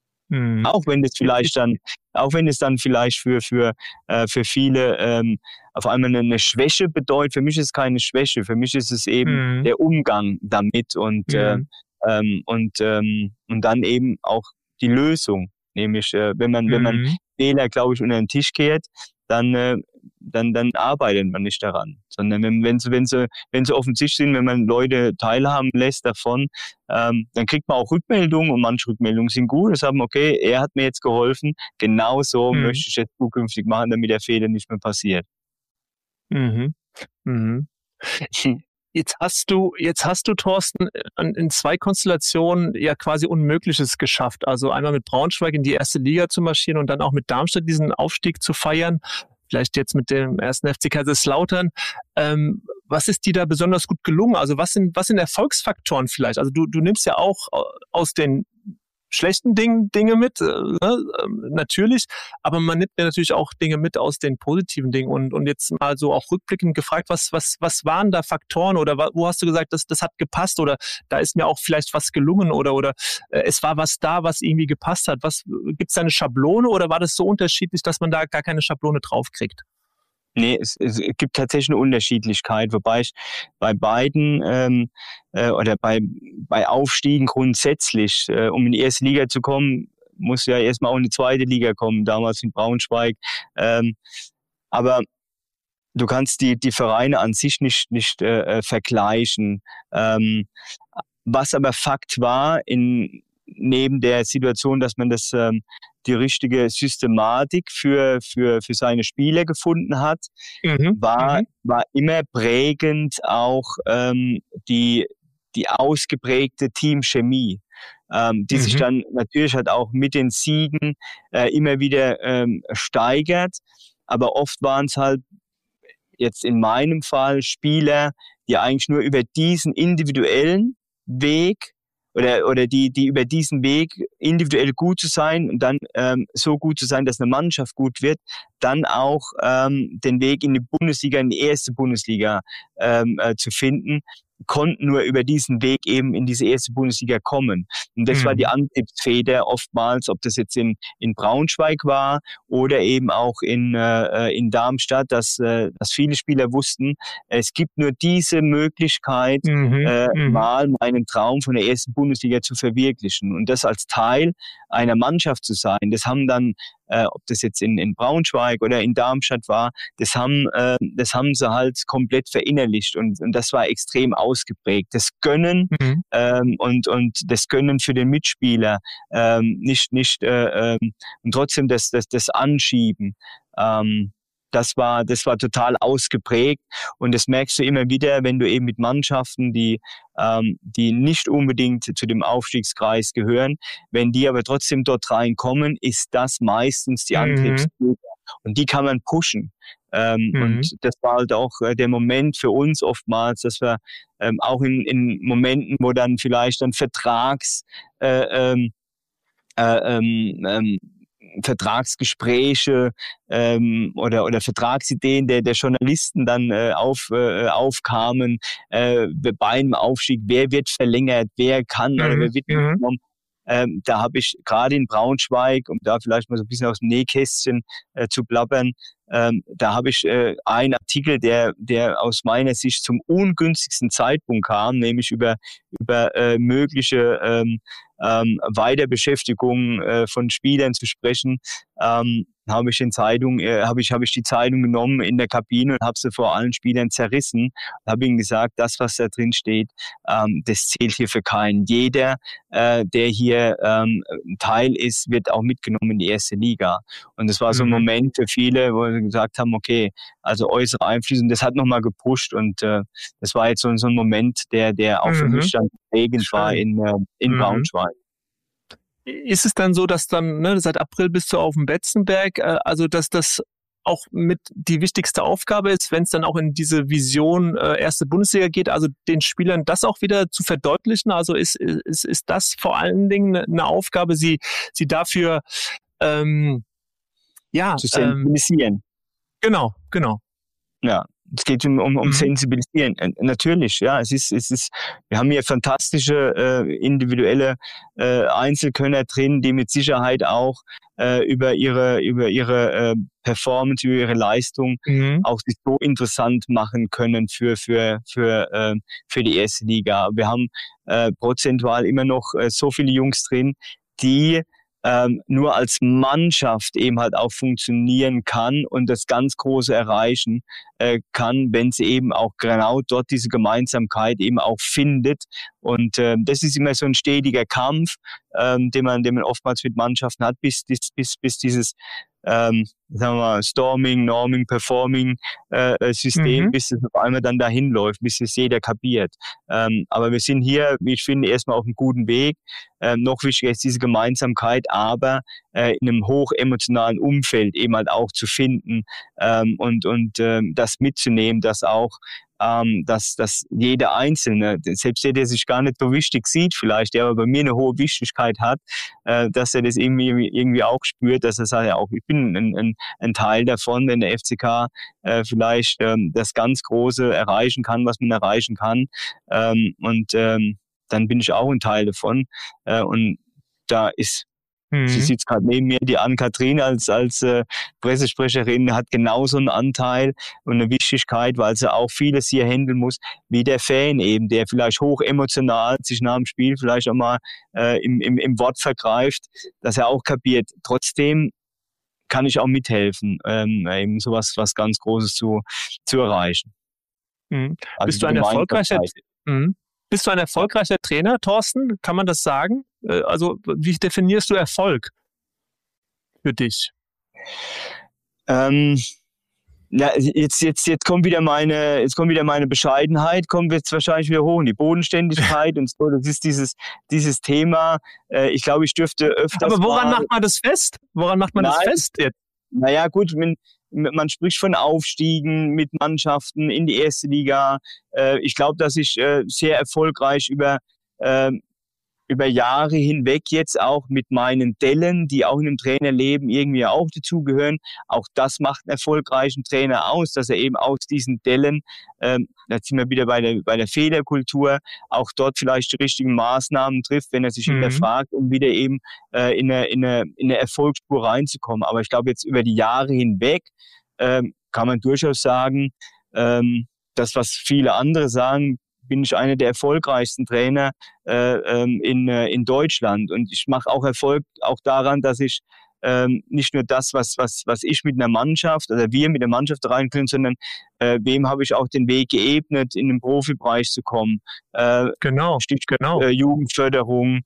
Auch wenn es dann vielleicht für viele auf einmal eine Schwäche bedeutet. Für mich ist es keine Schwäche, für mich ist es eben der Umgang damit und dann eben auch die Lösung. Nämlich, wenn man Fehler, glaube ich, unter den Tisch kehrt, dann arbeitet man nicht daran. Sondern wenn sie offensichtlich sind, wenn man Leute teilhaben lässt davon, dann kriegt man auch Rückmeldungen und manche Rückmeldungen sind gut. Das sagen, okay, er hat mir jetzt geholfen, genau so möchte ich jetzt zukünftig machen, damit der Fehler nicht mehr passiert. Jetzt hast du, Thorsten, in 2 Konstellationen ja quasi Unmögliches geschafft. Also einmal mit Braunschweig in die erste Liga zu marschieren und dann auch mit Darmstadt diesen Aufstieg zu feiern. Vielleicht jetzt mit dem 1. FC Kaiserslautern. Was ist dir da besonders gut gelungen? Also was sind Erfolgsfaktoren vielleicht? Also du nimmst ja auch aus den schlechten Dinge mit, natürlich, aber man nimmt ja natürlich auch Dinge mit aus den positiven Dingen und jetzt mal so auch rückblickend gefragt, was waren da Faktoren oder wo hast du gesagt, das hat gepasst oder da ist mir auch vielleicht was gelungen oder es war was da, was irgendwie gepasst hat. Gibt's da eine Schablone oder war das so unterschiedlich, dass man da gar keine Schablone draufkriegt? Nee, es gibt tatsächlich eine Unterschiedlichkeit, wobei ich bei beiden oder bei Aufstiegen grundsätzlich, um in die erste Liga zu kommen, muss ja erstmal auch in die zweite Liga kommen, damals in Braunschweig. Aber du kannst die Vereine an sich nicht vergleichen. Was aber Fakt war, neben der Situation, dass man die richtige Systematik für seine Spieler gefunden hat, war immer prägend auch die ausgeprägte Teamchemie, die sich dann natürlich halt auch mit den Siegen immer wieder steigert. Aber oft waren es halt jetzt in meinem Fall Spieler, die eigentlich nur über diesen individuellen Weg oder die über diesen Weg individuell gut zu sein und dann so gut zu sein, dass eine Mannschaft gut wird, dann auch den Weg in die Bundesliga, in die erste Bundesliga zu finden, konnten nur über diesen Weg eben in diese erste Bundesliga kommen. Und das war die Antriebsfeder oftmals, ob das jetzt in Braunschweig war oder eben auch in Darmstadt, dass viele Spieler wussten, es gibt nur diese Möglichkeit, mal meinen Traum von der ersten Bundesliga zu verwirklichen. Und das als Teil einer Mannschaft zu sein, das haben dann ob das jetzt in Braunschweig oder in Darmstadt war, das haben sie halt komplett verinnerlicht und das war extrem ausgeprägt. Das Gönnen und das Gönnen für den Mitspieler, und trotzdem das Anschieben. Das war total ausgeprägt und das merkst du immer wieder, wenn du eben mit Mannschaften, die nicht unbedingt zu dem Aufstiegskreis gehören, wenn die aber trotzdem dort reinkommen, ist das meistens die Antriebsfeder und die kann man pushen. Und das war halt auch der Moment für uns oftmals, dass wir auch in Momenten, wo dann vielleicht dann Vertragsgespräche oder Vertragsideen der Journalisten dann aufkamen bei einem Aufstieg, wer wird verlängert, wer kann oder wer wird mitgenommen. Da habe ich gerade in Braunschweig, um da vielleicht mal so ein bisschen aus dem Nähkästchen zu plappern, da habe ich einen Artikel, der aus meiner Sicht zum ungünstigsten Zeitpunkt kam, nämlich über mögliche Weiterbeschäftigung von Spielern zu sprechen, habe ich die Zeitung genommen in der Kabine und habe sie vor allen Spielern zerrissen. Habe ihnen gesagt, das, was da drin steht, das zählt hier für keinen. Jeder, der hier Teil ist, wird auch mitgenommen in die erste Liga. Und das war so ein Moment für viele, wo sie gesagt haben, okay, also äußere Einflüsse, und das hat nochmal gepusht und das war jetzt so ein Moment, der auch für mich dann prägend war in Braunschweig. Ist es dann so, dass dann seit April bist du auf dem Betzenberg, also dass das auch mit die wichtigste Aufgabe ist, wenn es dann auch in diese Vision erste Bundesliga geht, also den Spielern das auch wieder zu verdeutlichen? Also ist das vor allen Dingen eine Aufgabe, sie dafür zu sensibilisieren. Genau. Ja. Es geht um Sensibilisieren. Natürlich, ja. Wir haben hier fantastische individuelle Einzelkönner drin, die mit Sicherheit auch über ihre Performance, über ihre Leistung auch sich so interessant machen können für die erste Liga. Wir haben prozentual immer noch so viele Jungs drin, die nur als Mannschaft eben halt auch funktionieren kann und das ganz Große erreichen kann, wenn sie eben auch genau dort diese Gemeinsamkeit eben auch findet. Und das ist immer so ein stetiger Kampf, den man oftmals mit Mannschaften hat, bis dieses sagen wir mal, Storming, Norming, Performing System, bis es auf einmal dann dahin läuft, bis es jeder kapiert. Aber wir sind hier, wie ich finde, erstmal auf einem guten Weg. Noch wichtiger ist diese Gemeinsamkeit, aber in einem hochemotionalen Umfeld eben halt auch zu finden und das mitzunehmen, dass auch dass jeder Einzelne, selbst der sich gar nicht so wichtig sieht vielleicht, der aber bei mir eine hohe Wichtigkeit hat, dass er das irgendwie auch spürt, dass er sagt, ja auch, ich bin ein Teil davon, wenn der FCK vielleicht das ganz Große erreichen kann, was man erreichen kann. Dann bin ich auch ein Teil davon. Und da ist Sie sitzt gerade neben mir, die Ann-Kathrin als Pressesprecherin hat genauso einen Anteil und eine Wichtigkeit, weil sie auch vieles hier handeln muss, wie der Fan eben, der vielleicht hoch emotional sich nach dem Spiel vielleicht auch mal im Wort vergreift, dass er auch kapiert. Trotzdem kann ich auch mithelfen, eben sowas was ganz Großes zu erreichen. Also bist du ein erfolgreicher Trainer, Thorsten? Kann man das sagen? Also, wie definierst du Erfolg für dich? Jetzt kommt wieder meine Bescheidenheit, kommt jetzt wahrscheinlich wieder hoch, die Bodenständigkeit und so. Das ist dieses Thema. Ich glaube, ich dürfte öfters. Aber woran macht man das fest? Das fest jetzt? Naja, gut, man spricht von Aufstiegen mit Mannschaften in die erste Liga. Ich glaube, dass ich sehr erfolgreich über Jahre hinweg jetzt auch mit meinen Dellen, die auch in einem Trainerleben irgendwie auch dazugehören, auch das macht einen erfolgreichen Trainer aus, dass er eben aus diesen Dellen, da sind wir wieder bei der Fehlerkultur, auch dort vielleicht die richtigen Maßnahmen trifft, wenn er sich hinterfragt, um wieder eben in eine Erfolgsspur reinzukommen. Aber ich glaube, jetzt über die Jahre hinweg kann man durchaus sagen, das, was viele andere sagen, bin ich einer der erfolgreichsten Trainer in Deutschland. Und ich mache auch Erfolg auch daran, dass ich nicht nur das, was ich mit einer Mannschaft oder wir mit der Mannschaft rein können, sondern wem habe ich auch den Weg geebnet, in den Profibereich zu kommen. Genau. Jugendförderung.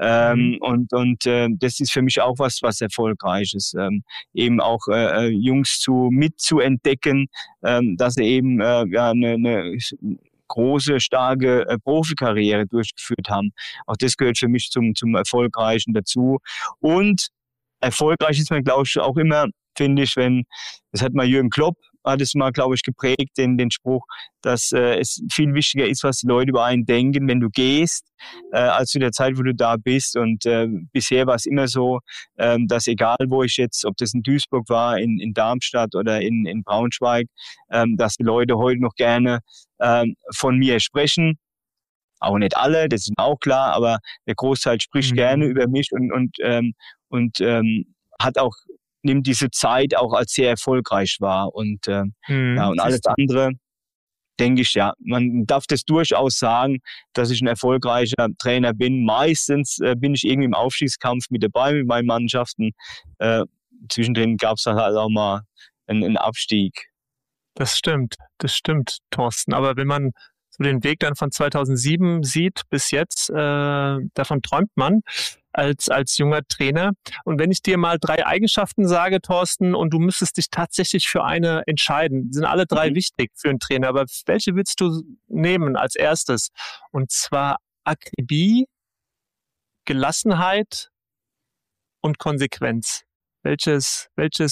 Und das ist für mich auch was Erfolgreiches. Eben auch Jungs mitzuentdecken, dass sie eben eine große, starke Profikarriere durchgeführt haben. Auch das gehört für mich zum Erfolgreichen dazu. Und erfolgreich ist man, glaube ich, auch immer, finde ich, das hat mal Jürgen Klopp, hat es mal, glaube ich, geprägt, den Spruch, dass es viel wichtiger ist, was die Leute über einen denken, wenn du gehst, als zu der Zeit, wo du da bist. Und bisher war es immer so, dass egal, wo ich jetzt, ob das in Duisburg war, in Darmstadt oder in Braunschweig, dass die Leute heute noch gerne von mir sprechen. Auch nicht alle, das ist auch klar, aber der Großteil spricht gerne über mich und hat auch, nimmt diese Zeit auch als sehr erfolgreich wahr. Und und alles andere, denke ich, ja, man darf das durchaus sagen, dass ich ein erfolgreicher Trainer bin. Meistens bin ich irgendwie im Aufstiegskampf mit dabei mit meinen Mannschaften. Zwischendrin gab es dann halt auch mal einen Abstieg. Das stimmt, Thorsten. Aber wenn man so den Weg dann von 2007 sieht bis jetzt, davon träumt man als junger Trainer. Und wenn ich dir mal 3 Eigenschaften sage, Thorsten, und du müsstest dich tatsächlich für eine entscheiden, sind alle 3 wichtig für einen Trainer, aber welche würdest du nehmen als erstes? Und zwar Akribie, Gelassenheit und Konsequenz. Welches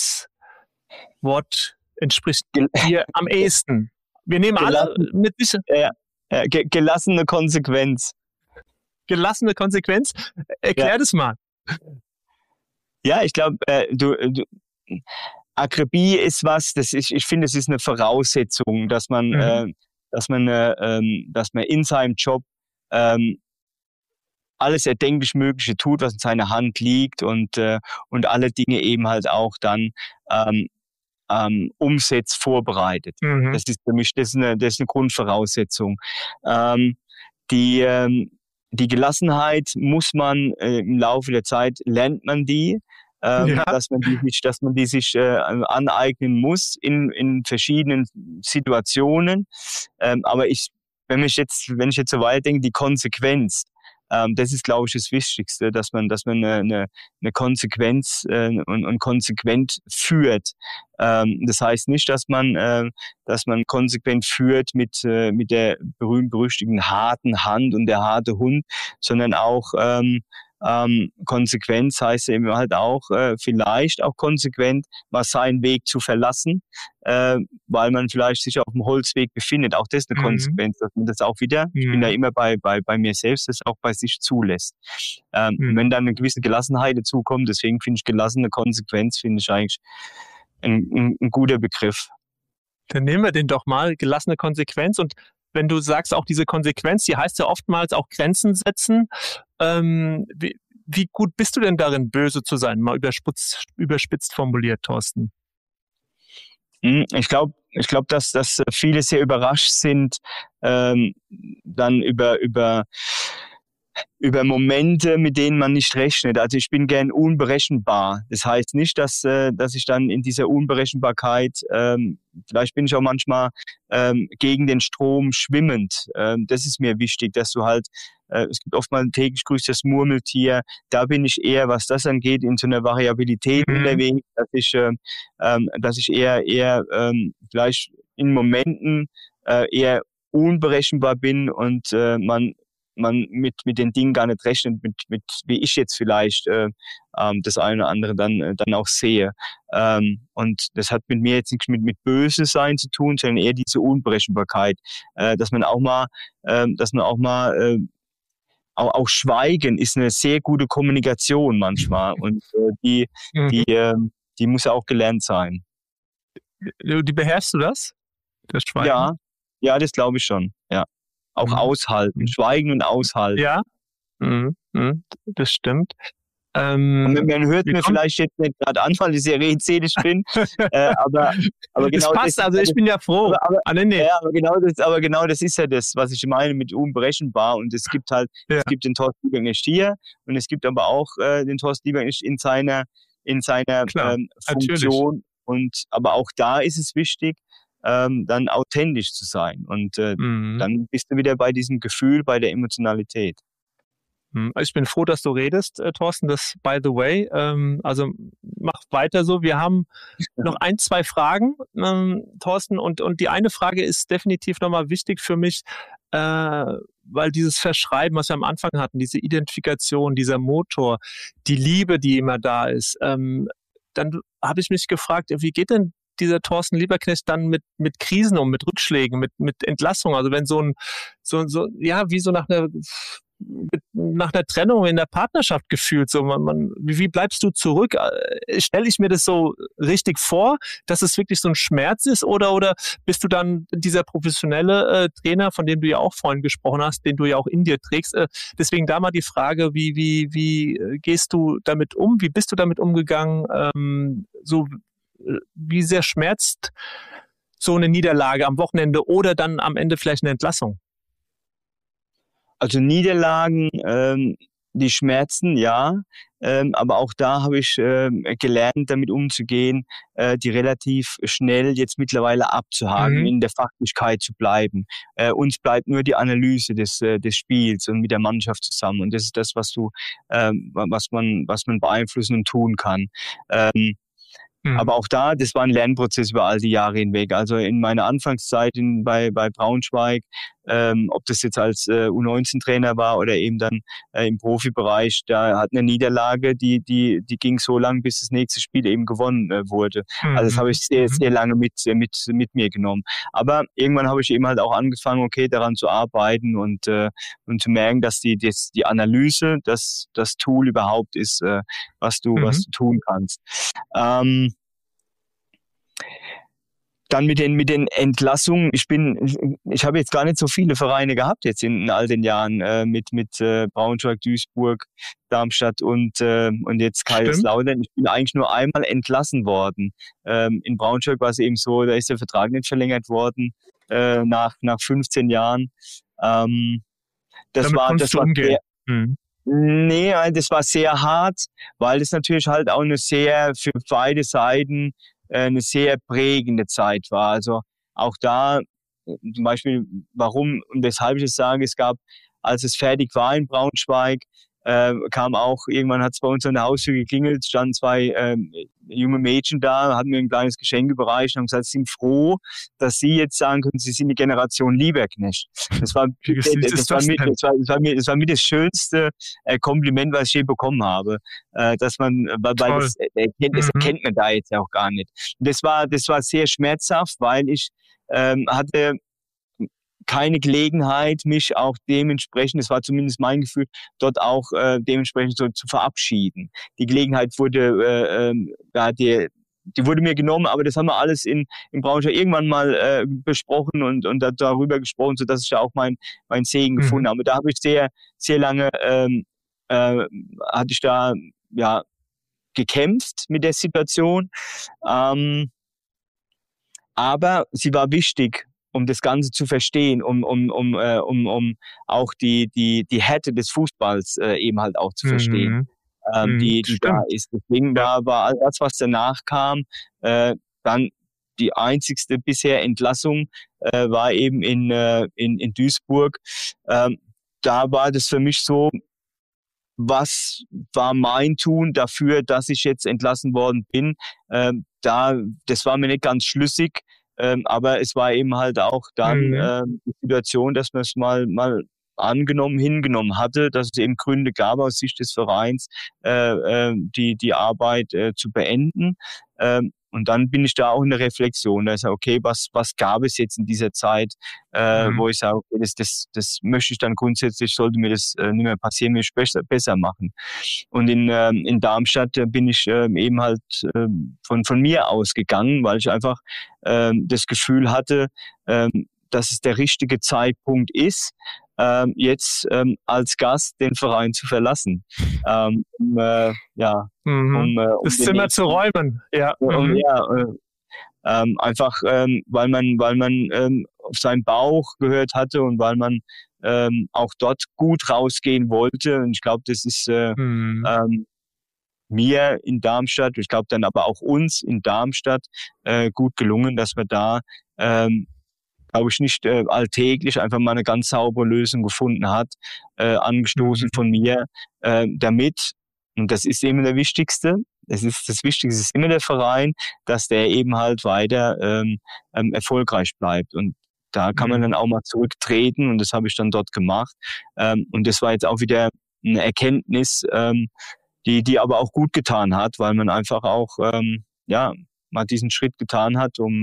Wort entspricht dir am ehesten? Wir nehmen alle mit sicher. Gelassene Konsequenz. Gelassene Konsequenz? Erklär das mal. Ja, ich glaube, Akribie ist was, ich finde, es ist eine Voraussetzung, dass man in seinem Job alles erdenklich Mögliche tut, was in seiner Hand liegt und alle Dinge eben halt auch dann umsetzt, vorbereitet. Das ist für mich, das ist eine Grundvoraussetzung. Die Gelassenheit muss man im Laufe der Zeit, lernt man die, dass man die sich aneignen muss in verschiedenen Situationen. Aber wenn ich jetzt so weit denke, die Konsequenz, das ist, glaube ich, das Wichtigste, dass man eine Konsequenz und konsequent führt. Das heißt nicht, dass man konsequent führt mit der berühmt-berüchtigten harten Hand und der harte Hund, sondern auch Konsequenz heißt eben halt auch vielleicht auch konsequent mal seinen Weg zu verlassen, weil man vielleicht sich auf dem Holzweg befindet. Auch das ist eine Konsequenz, dass man das auch wieder, ich bin da immer bei mir selbst, das auch bei sich zulässt. Wenn dann eine gewisse Gelassenheit dazukommt, deswegen finde ich gelassene Konsequenz, finde ich eigentlich ein guter Begriff. Dann nehmen wir den doch mal, gelassene Konsequenz. Und wenn du sagst, auch diese Konsequenz, die heißt ja oftmals auch Grenzen setzen. Wie gut bist du denn darin, böse zu sein? Mal überspitzt formuliert, Thorsten. Ich glaube, dass viele sehr überrascht sind, dann über Momente, mit denen man nicht rechnet. Also ich bin gern unberechenbar. Das heißt nicht, dass ich dann in dieser Unberechenbarkeit, vielleicht bin ich auch manchmal gegen den Strom schwimmend. Das ist mir wichtig, dass du halt, es gibt oft mal täglich grüßt das Murmeltier, da bin ich eher, was das angeht, in so einer Variabilität unterwegs, dass ich eher vielleicht in Momenten eher unberechenbar bin und man mit den Dingen gar nicht rechnet, mit wie ich jetzt vielleicht das eine oder andere dann auch sehe. Und das hat mit mir jetzt nichts mit böse sein zu tun, sondern eher diese Unberechenbarkeit, dass man auch mal auch Schweigen ist eine sehr gute Kommunikation manchmal und die muss ja auch gelernt sein. Die beherrschst du das Schweigen? Ja, das glaube ich schon, ja. Auch aushalten, schweigen und aushalten. Ja, das stimmt. Man hört mir vielleicht jetzt nicht gerade an, weil ich sehr redselig bin, aber genau das passt, also ich bin ja froh. Aber genau das ist ja das, was ich meine mit unberechenbar. Und es gibt halt, es gibt den Thorsten Lieberknecht hier und es gibt aber auch den Thorsten Lieberknecht in seiner Funktion. Und aber auch da ist es wichtig, dann authentisch zu sein. Und dann bist du wieder bei diesem Gefühl, bei der Emotionalität. Ich bin froh, dass du redest, Thorsten. Das, by the way, also mach weiter so. Wir haben noch 1, 2 Fragen, Thorsten. Und die eine Frage ist definitiv nochmal wichtig für mich, weil dieses Verschreiben, was wir am Anfang hatten, diese Identifikation, dieser Motor, die Liebe, die immer da ist, dann habe ich mich gefragt, wie geht denn dieser Thorsten Lieberknecht dann mit Krisen um, mit Rückschlägen, mit Entlassung? Also wenn wie so nach einer Trennung in der Partnerschaft gefühlt, so wie bleibst du zurück? Stelle ich mir das so richtig vor, dass es wirklich so ein Schmerz ist, oder bist du dann dieser professionelle Trainer, von dem du ja auch vorhin gesprochen hast, den du ja auch in dir trägst? Deswegen da mal die Frage, wie gehst du damit um? Wie bist du damit umgegangen? Wie sehr schmerzt so eine Niederlage am Wochenende oder dann am Ende vielleicht eine Entlassung? Also Niederlagen, die schmerzen, ja, aber auch da habe ich gelernt, damit umzugehen, die relativ schnell jetzt mittlerweile abzuhaken, in der Fachlichkeit zu bleiben. Uns bleibt nur die Analyse des Spiels und mit der Mannschaft zusammen. Und das ist das, was man beeinflussen und tun kann. Aber auch das war ein Lernprozess über all die Jahre hinweg. Also in meiner Anfangszeit bei Braunschweig, ob das jetzt als U19-Trainer war oder eben dann im Profibereich, da hat eine Niederlage, die ging so lang, bis das nächste Spiel eben gewonnen wurde. Also das habe ich sehr, sehr lange mit mir genommen. Aber irgendwann habe ich eben halt auch angefangen, daran zu arbeiten und zu merken, dass die Analyse das Tool überhaupt ist, was du tun kannst. Dann mit den Entlassungen. Ich habe jetzt gar nicht so viele Vereine gehabt jetzt in all den Jahren mit Braunschweig, Duisburg, Darmstadt und jetzt Kaiserslautern. Ich bin eigentlich nur einmal entlassen worden. In Braunschweig war es eben so, da ist der Vertrag nicht verlängert worden nach 15 Jahren. Das war umgehen. Nee, das war sehr hart, weil es natürlich halt auch für beide Seiten eine sehr prägende Zeit war. Also auch da, zum Beispiel, warum und weshalb ich das sage, es gab, als es fertig war in Braunschweig, irgendwann hat es bei uns an der Haustür geklingelt, standen zwei junge Mädchen da, hatten mir ein kleines Geschenk überreicht und haben gesagt, sie sind froh, dass sie jetzt sagen können, sie sind die Generation Lieberknecht. Das war mit das schönste Kompliment, was ich je bekommen habe. Dass man, weil das erkennt man da jetzt auch gar nicht. Und das war sehr schmerzhaft, weil ich hatte keine Gelegenheit, mich auch dementsprechend, das war zumindest mein Gefühl, dort auch dementsprechend so zu verabschieden. Die Gelegenheit wurde, die wurde mir genommen, aber das haben wir alles in Braunschweig irgendwann mal besprochen und darüber gesprochen, sodass ich da auch mein Segen gefunden habe. Da habe ich sehr, sehr lange, hatte ich da, gekämpft mit der Situation. Aber sie war wichtig, um das Ganze zu verstehen, um auch die Härte des Fußballs eben halt auch zu verstehen, die da ist. Deswegen war all das, was danach kam, dann die einzigste bisher Entlassung war eben in Duisburg. Da war das für mich so, was war mein Tun dafür, dass ich jetzt entlassen worden bin? Das war mir nicht ganz schlüssig. Aber es war eben halt auch dann die Situation, dass man es mal hingenommen hatte, dass es eben Gründe gab aus Sicht des Vereins, die Arbeit zu beenden. Und dann bin ich da auch in der Reflexion. Da ist ja okay, was gab es jetzt in dieser Zeit, wo ich sage, okay, das möchte ich dann grundsätzlich, sollte mir das nicht mehr passieren, will ich besser machen. Und in Darmstadt bin ich eben halt von mir ausgegangen, weil ich einfach das Gefühl hatte, dass es der richtige Zeitpunkt ist, jetzt als Gast den Verein zu verlassen. Das Zimmer zu räumen. Ja. Einfach, weil man auf seinen Bauch gehört hatte und weil man auch dort gut rausgehen wollte. Und ich glaube, das ist mir in Darmstadt, ich glaube dann aber auch uns in Darmstadt gut gelungen, dass wir da glaube ich, nicht alltäglich einfach mal eine ganz saubere Lösung gefunden hat, angestoßen von mir, damit, und das ist eben das Wichtigste ist immer der Verein, dass der eben halt weiter erfolgreich bleibt. Und da kann man dann auch mal zurücktreten und das habe ich dann dort gemacht. Und das war jetzt auch wieder eine Erkenntnis, die aber auch gut getan hat, weil man einfach auch mal diesen Schritt getan hat, um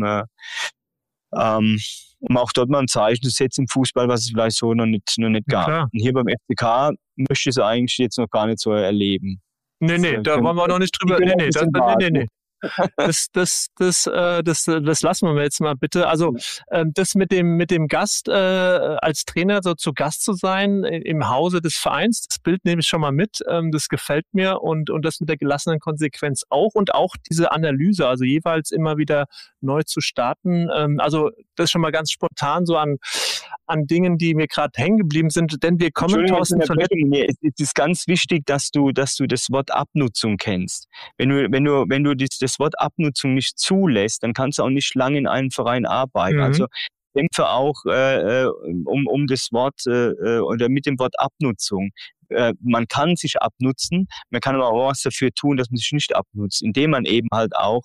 auch dort mal ein Zeichen zu setzen im Fußball, was es vielleicht so noch nicht gab. Klar. Und hier beim FCK möchte ich es eigentlich jetzt noch gar nicht so erleben. Nee, da wollen wir noch nicht drüber. Nee. Das lassen wir jetzt mal bitte. Also das mit dem Gast als Trainer so zu Gast zu sein im Hause des Vereins, das Bild nehme ich schon mal mit. Das gefällt mir und das mit der gelassenen Konsequenz auch und auch diese Analyse, also jeweils immer wieder neu zu starten. Also das ist schon mal ganz spontan so an Dingen, die mir gerade hängen geblieben sind, denn wir kommen, Thorsten, es ist ganz wichtig, dass du das Wort Abnutzung kennst. Wenn du das Wort Abnutzung nicht zulässt, dann kannst du auch nicht lange in einem Verein arbeiten. Also kämpfe auch um das Wort oder mit dem Wort Abnutzung. Man kann sich abnutzen, man kann aber auch was dafür tun, dass man sich nicht abnutzt, indem man eben halt auch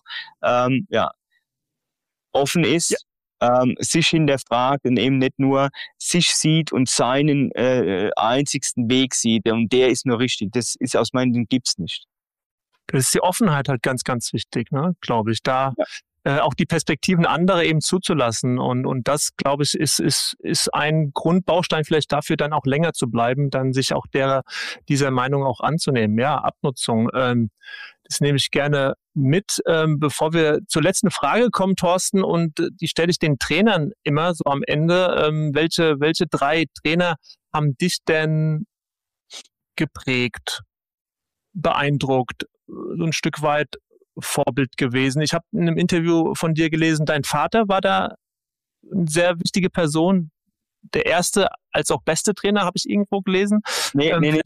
offen ist, sich hinterfragt und eben nicht nur sich sieht und seinen einzigsten Weg sieht und der ist nur richtig. Das ist aus meinen Dingen gibt's nicht. Das ist die Offenheit halt ganz, ganz wichtig, ne, glaube ich, da auch die Perspektiven anderer eben zuzulassen und das, glaube ich, ist ein Grundbaustein vielleicht dafür, dann auch länger zu bleiben, dann sich auch dieser Meinung auch anzunehmen. Ja, Abnutzung. Das nehme ich gerne mit. Bevor wir zur letzten Frage kommen, Thorsten, und die stelle ich den Trainern immer so am Ende. Welche 3 Trainer haben dich denn geprägt, beeindruckt, so ein Stück weit Vorbild gewesen? Ich habe in einem Interview von dir gelesen, dein Vater war da eine sehr wichtige Person, der erste als auch beste Trainer, habe ich irgendwo gelesen. Nee,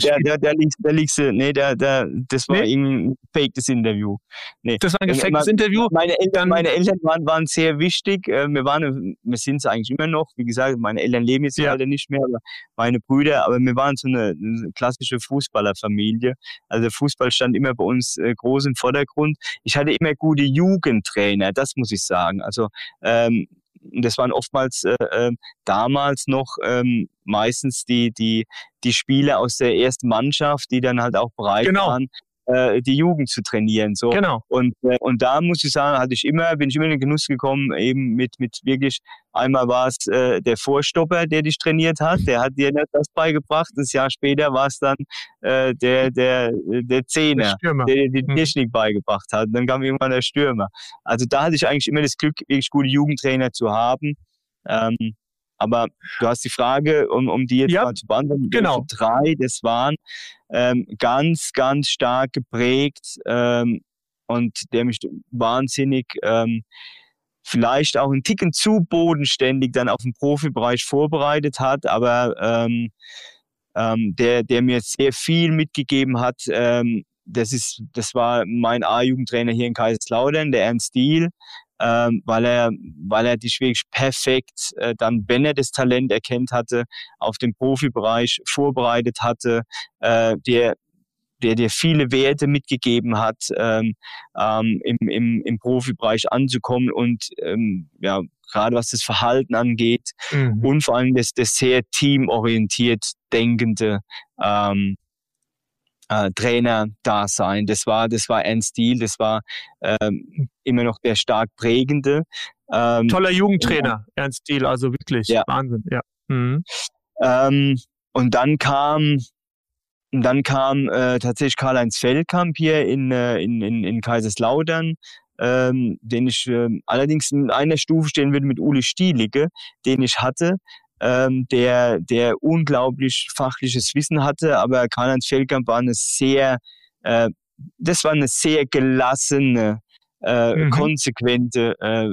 das war irgendwie ein fakes Interview. Nee. Das war ein gefaktes Interview? Meine Eltern waren sehr wichtig. Wir sind es eigentlich immer noch. Wie gesagt, meine Eltern leben jetzt leider nicht mehr, aber meine Brüder, aber wir waren so eine klassische Fußballerfamilie. Also Fußball stand immer bei uns groß im Vordergrund. Ich hatte immer gute Jugendtrainer, das muss ich sagen. Also das waren oftmals damals noch meistens die Spieler aus der ersten Mannschaft, die dann halt auch bereit waren, die Jugend zu trainieren. So. Genau. Und da muss ich sagen, bin ich immer in den Genuss gekommen, eben mit wirklich, einmal war es der Vorstopper, der dich trainiert hat, der hat dir das beigebracht. Das Jahr später war es dann der Zehner, der die Technik beigebracht hat. Und dann kam irgendwann der Stürmer. Also da hatte ich eigentlich immer das Glück, wirklich gute Jugendtrainer zu haben. Aber du hast die Frage, um die jetzt mal zu beantworten. Genau. 3, das waren ganz, ganz stark geprägt und der mich wahnsinnig vielleicht auch einen Ticken zu bodenständig dann auf den Profibereich vorbereitet hat, aber der mir sehr viel mitgegeben hat. Das war mein A-Jugendtrainer hier in Kaiserslautern, der Ernst Diehl. Weil er dich wirklich perfekt dann, wenn er das Talent erkannt hatte, auf den Profibereich vorbereitet hatte, der dir viele Werte mitgegeben hat, im Profibereich anzukommen und gerade was das Verhalten angeht und vor allem das sehr teamorientiert denkende Trainer-Dasein. Das war Ernst Diehl, das war immer noch der stark prägende. Toller Jugendtrainer, Ernst Diehl, also wirklich Wahnsinn. Ja. Mhm. Und dann kam tatsächlich Karl-Heinz Feldkamp hier in Kaiserslautern, den ich allerdings in einer Stufe stehen würde mit Uli Stielicke, den ich hatte. Der unglaublich fachliches Wissen hatte, aber Karl-Heinz Feldkamp war eine sehr gelassene, konsequente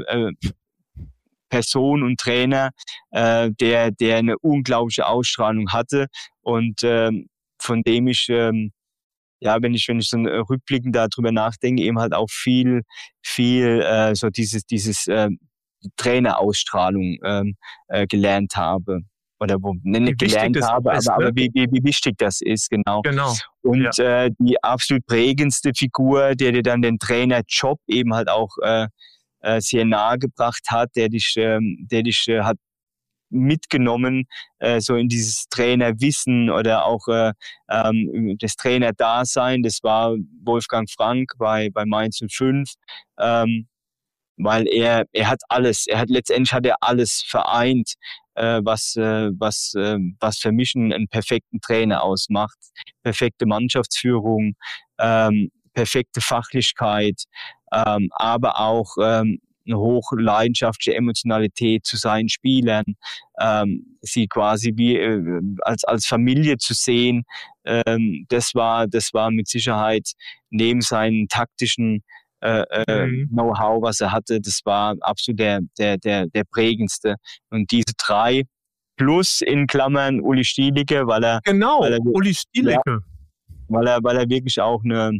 Person und Trainer, der eine unglaubliche Ausstrahlung hatte und von dem ich wenn ich so rückblickend darüber nachdenke, eben halt auch viel so dieses Trainerausstrahlung gelernt habe. Oder nicht gelernt habe, aber wie wichtig das ist, genau. Und die absolut prägendste Figur, der dir dann den Trainerjob eben halt auch sehr nahe gebracht hat, der dich hat mitgenommen, so in dieses Trainerwissen oder auch das Trainerdasein. Das war Wolfgang Frank bei Mainz 05. Weil er letztendlich hat er alles vereint, was für mich einen perfekten Trainer ausmacht. Perfekte Mannschaftsführung, perfekte Fachlichkeit, aber auch eine hochleidenschaftliche Emotionalität zu seinen Spielern, sie quasi wie als Familie zu sehen. Das war mit Sicherheit neben seinen taktischen Know-how, was er hatte, das war absolut der prägendste. Und diese 3 plus in Klammern Uli Stielicke, weil er Uli Stielicke, weil er wirklich auch eine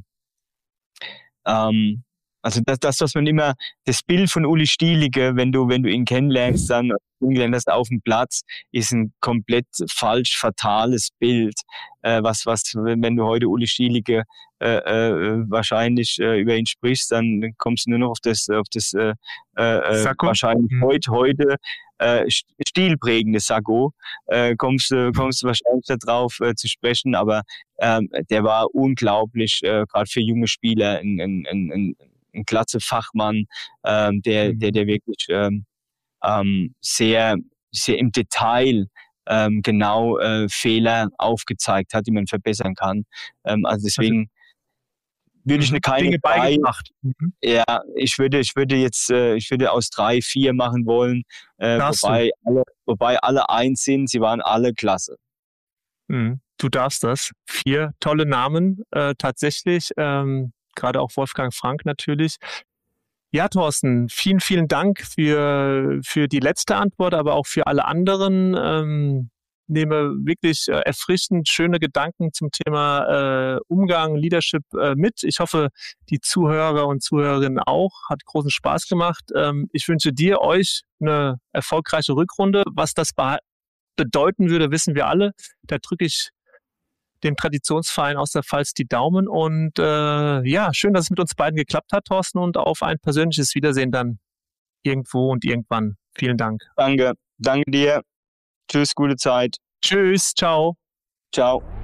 also das, was man immer, das Bild von Uli Stielicke, wenn du ihn kennenlernst, dann kennenlernst auf dem Platz, ist ein komplett falsch fatales Bild. Was, wenn du heute Uli Stielicke wahrscheinlich über ihn sprichst, dann kommst du nur noch auf das wahrscheinlich heute stilprägende Sakko, kommst du wahrscheinlich darauf zu sprechen, aber der war unglaublich, gerade für junge Spieler, ein klasse Fachmann, der wirklich sehr, sehr im Detail genau Fehler aufgezeigt hat, die man verbessern kann. Also deswegen würde ich keine Dinge beigebracht. Ja, ich würde aus 3, 4 machen wollen, wobei alle eins sind, sie waren alle klasse. Du darfst das. 4 tolle Namen, tatsächlich, gerade auch Wolfgang Frank natürlich. Ja, Thorsten, vielen, vielen Dank für die letzte Antwort, aber auch für alle anderen. Nehme wirklich erfrischend schöne Gedanken zum Thema Umgang, Leadership mit. Ich hoffe, die Zuhörer und Zuhörerinnen auch. Hat großen Spaß gemacht. Ich wünsche dir, euch eine erfolgreiche Rückrunde. Was das bedeuten würde, wissen wir alle. Da drücke ich dem Traditionsverein aus der Pfalz die Daumen. Und schön, dass es mit uns beiden geklappt hat, Thorsten, und auf ein persönliches Wiedersehen dann irgendwo und irgendwann. Vielen Dank. Danke dir. Tschüss, gute Zeit. Tschüss, ciao. Ciao.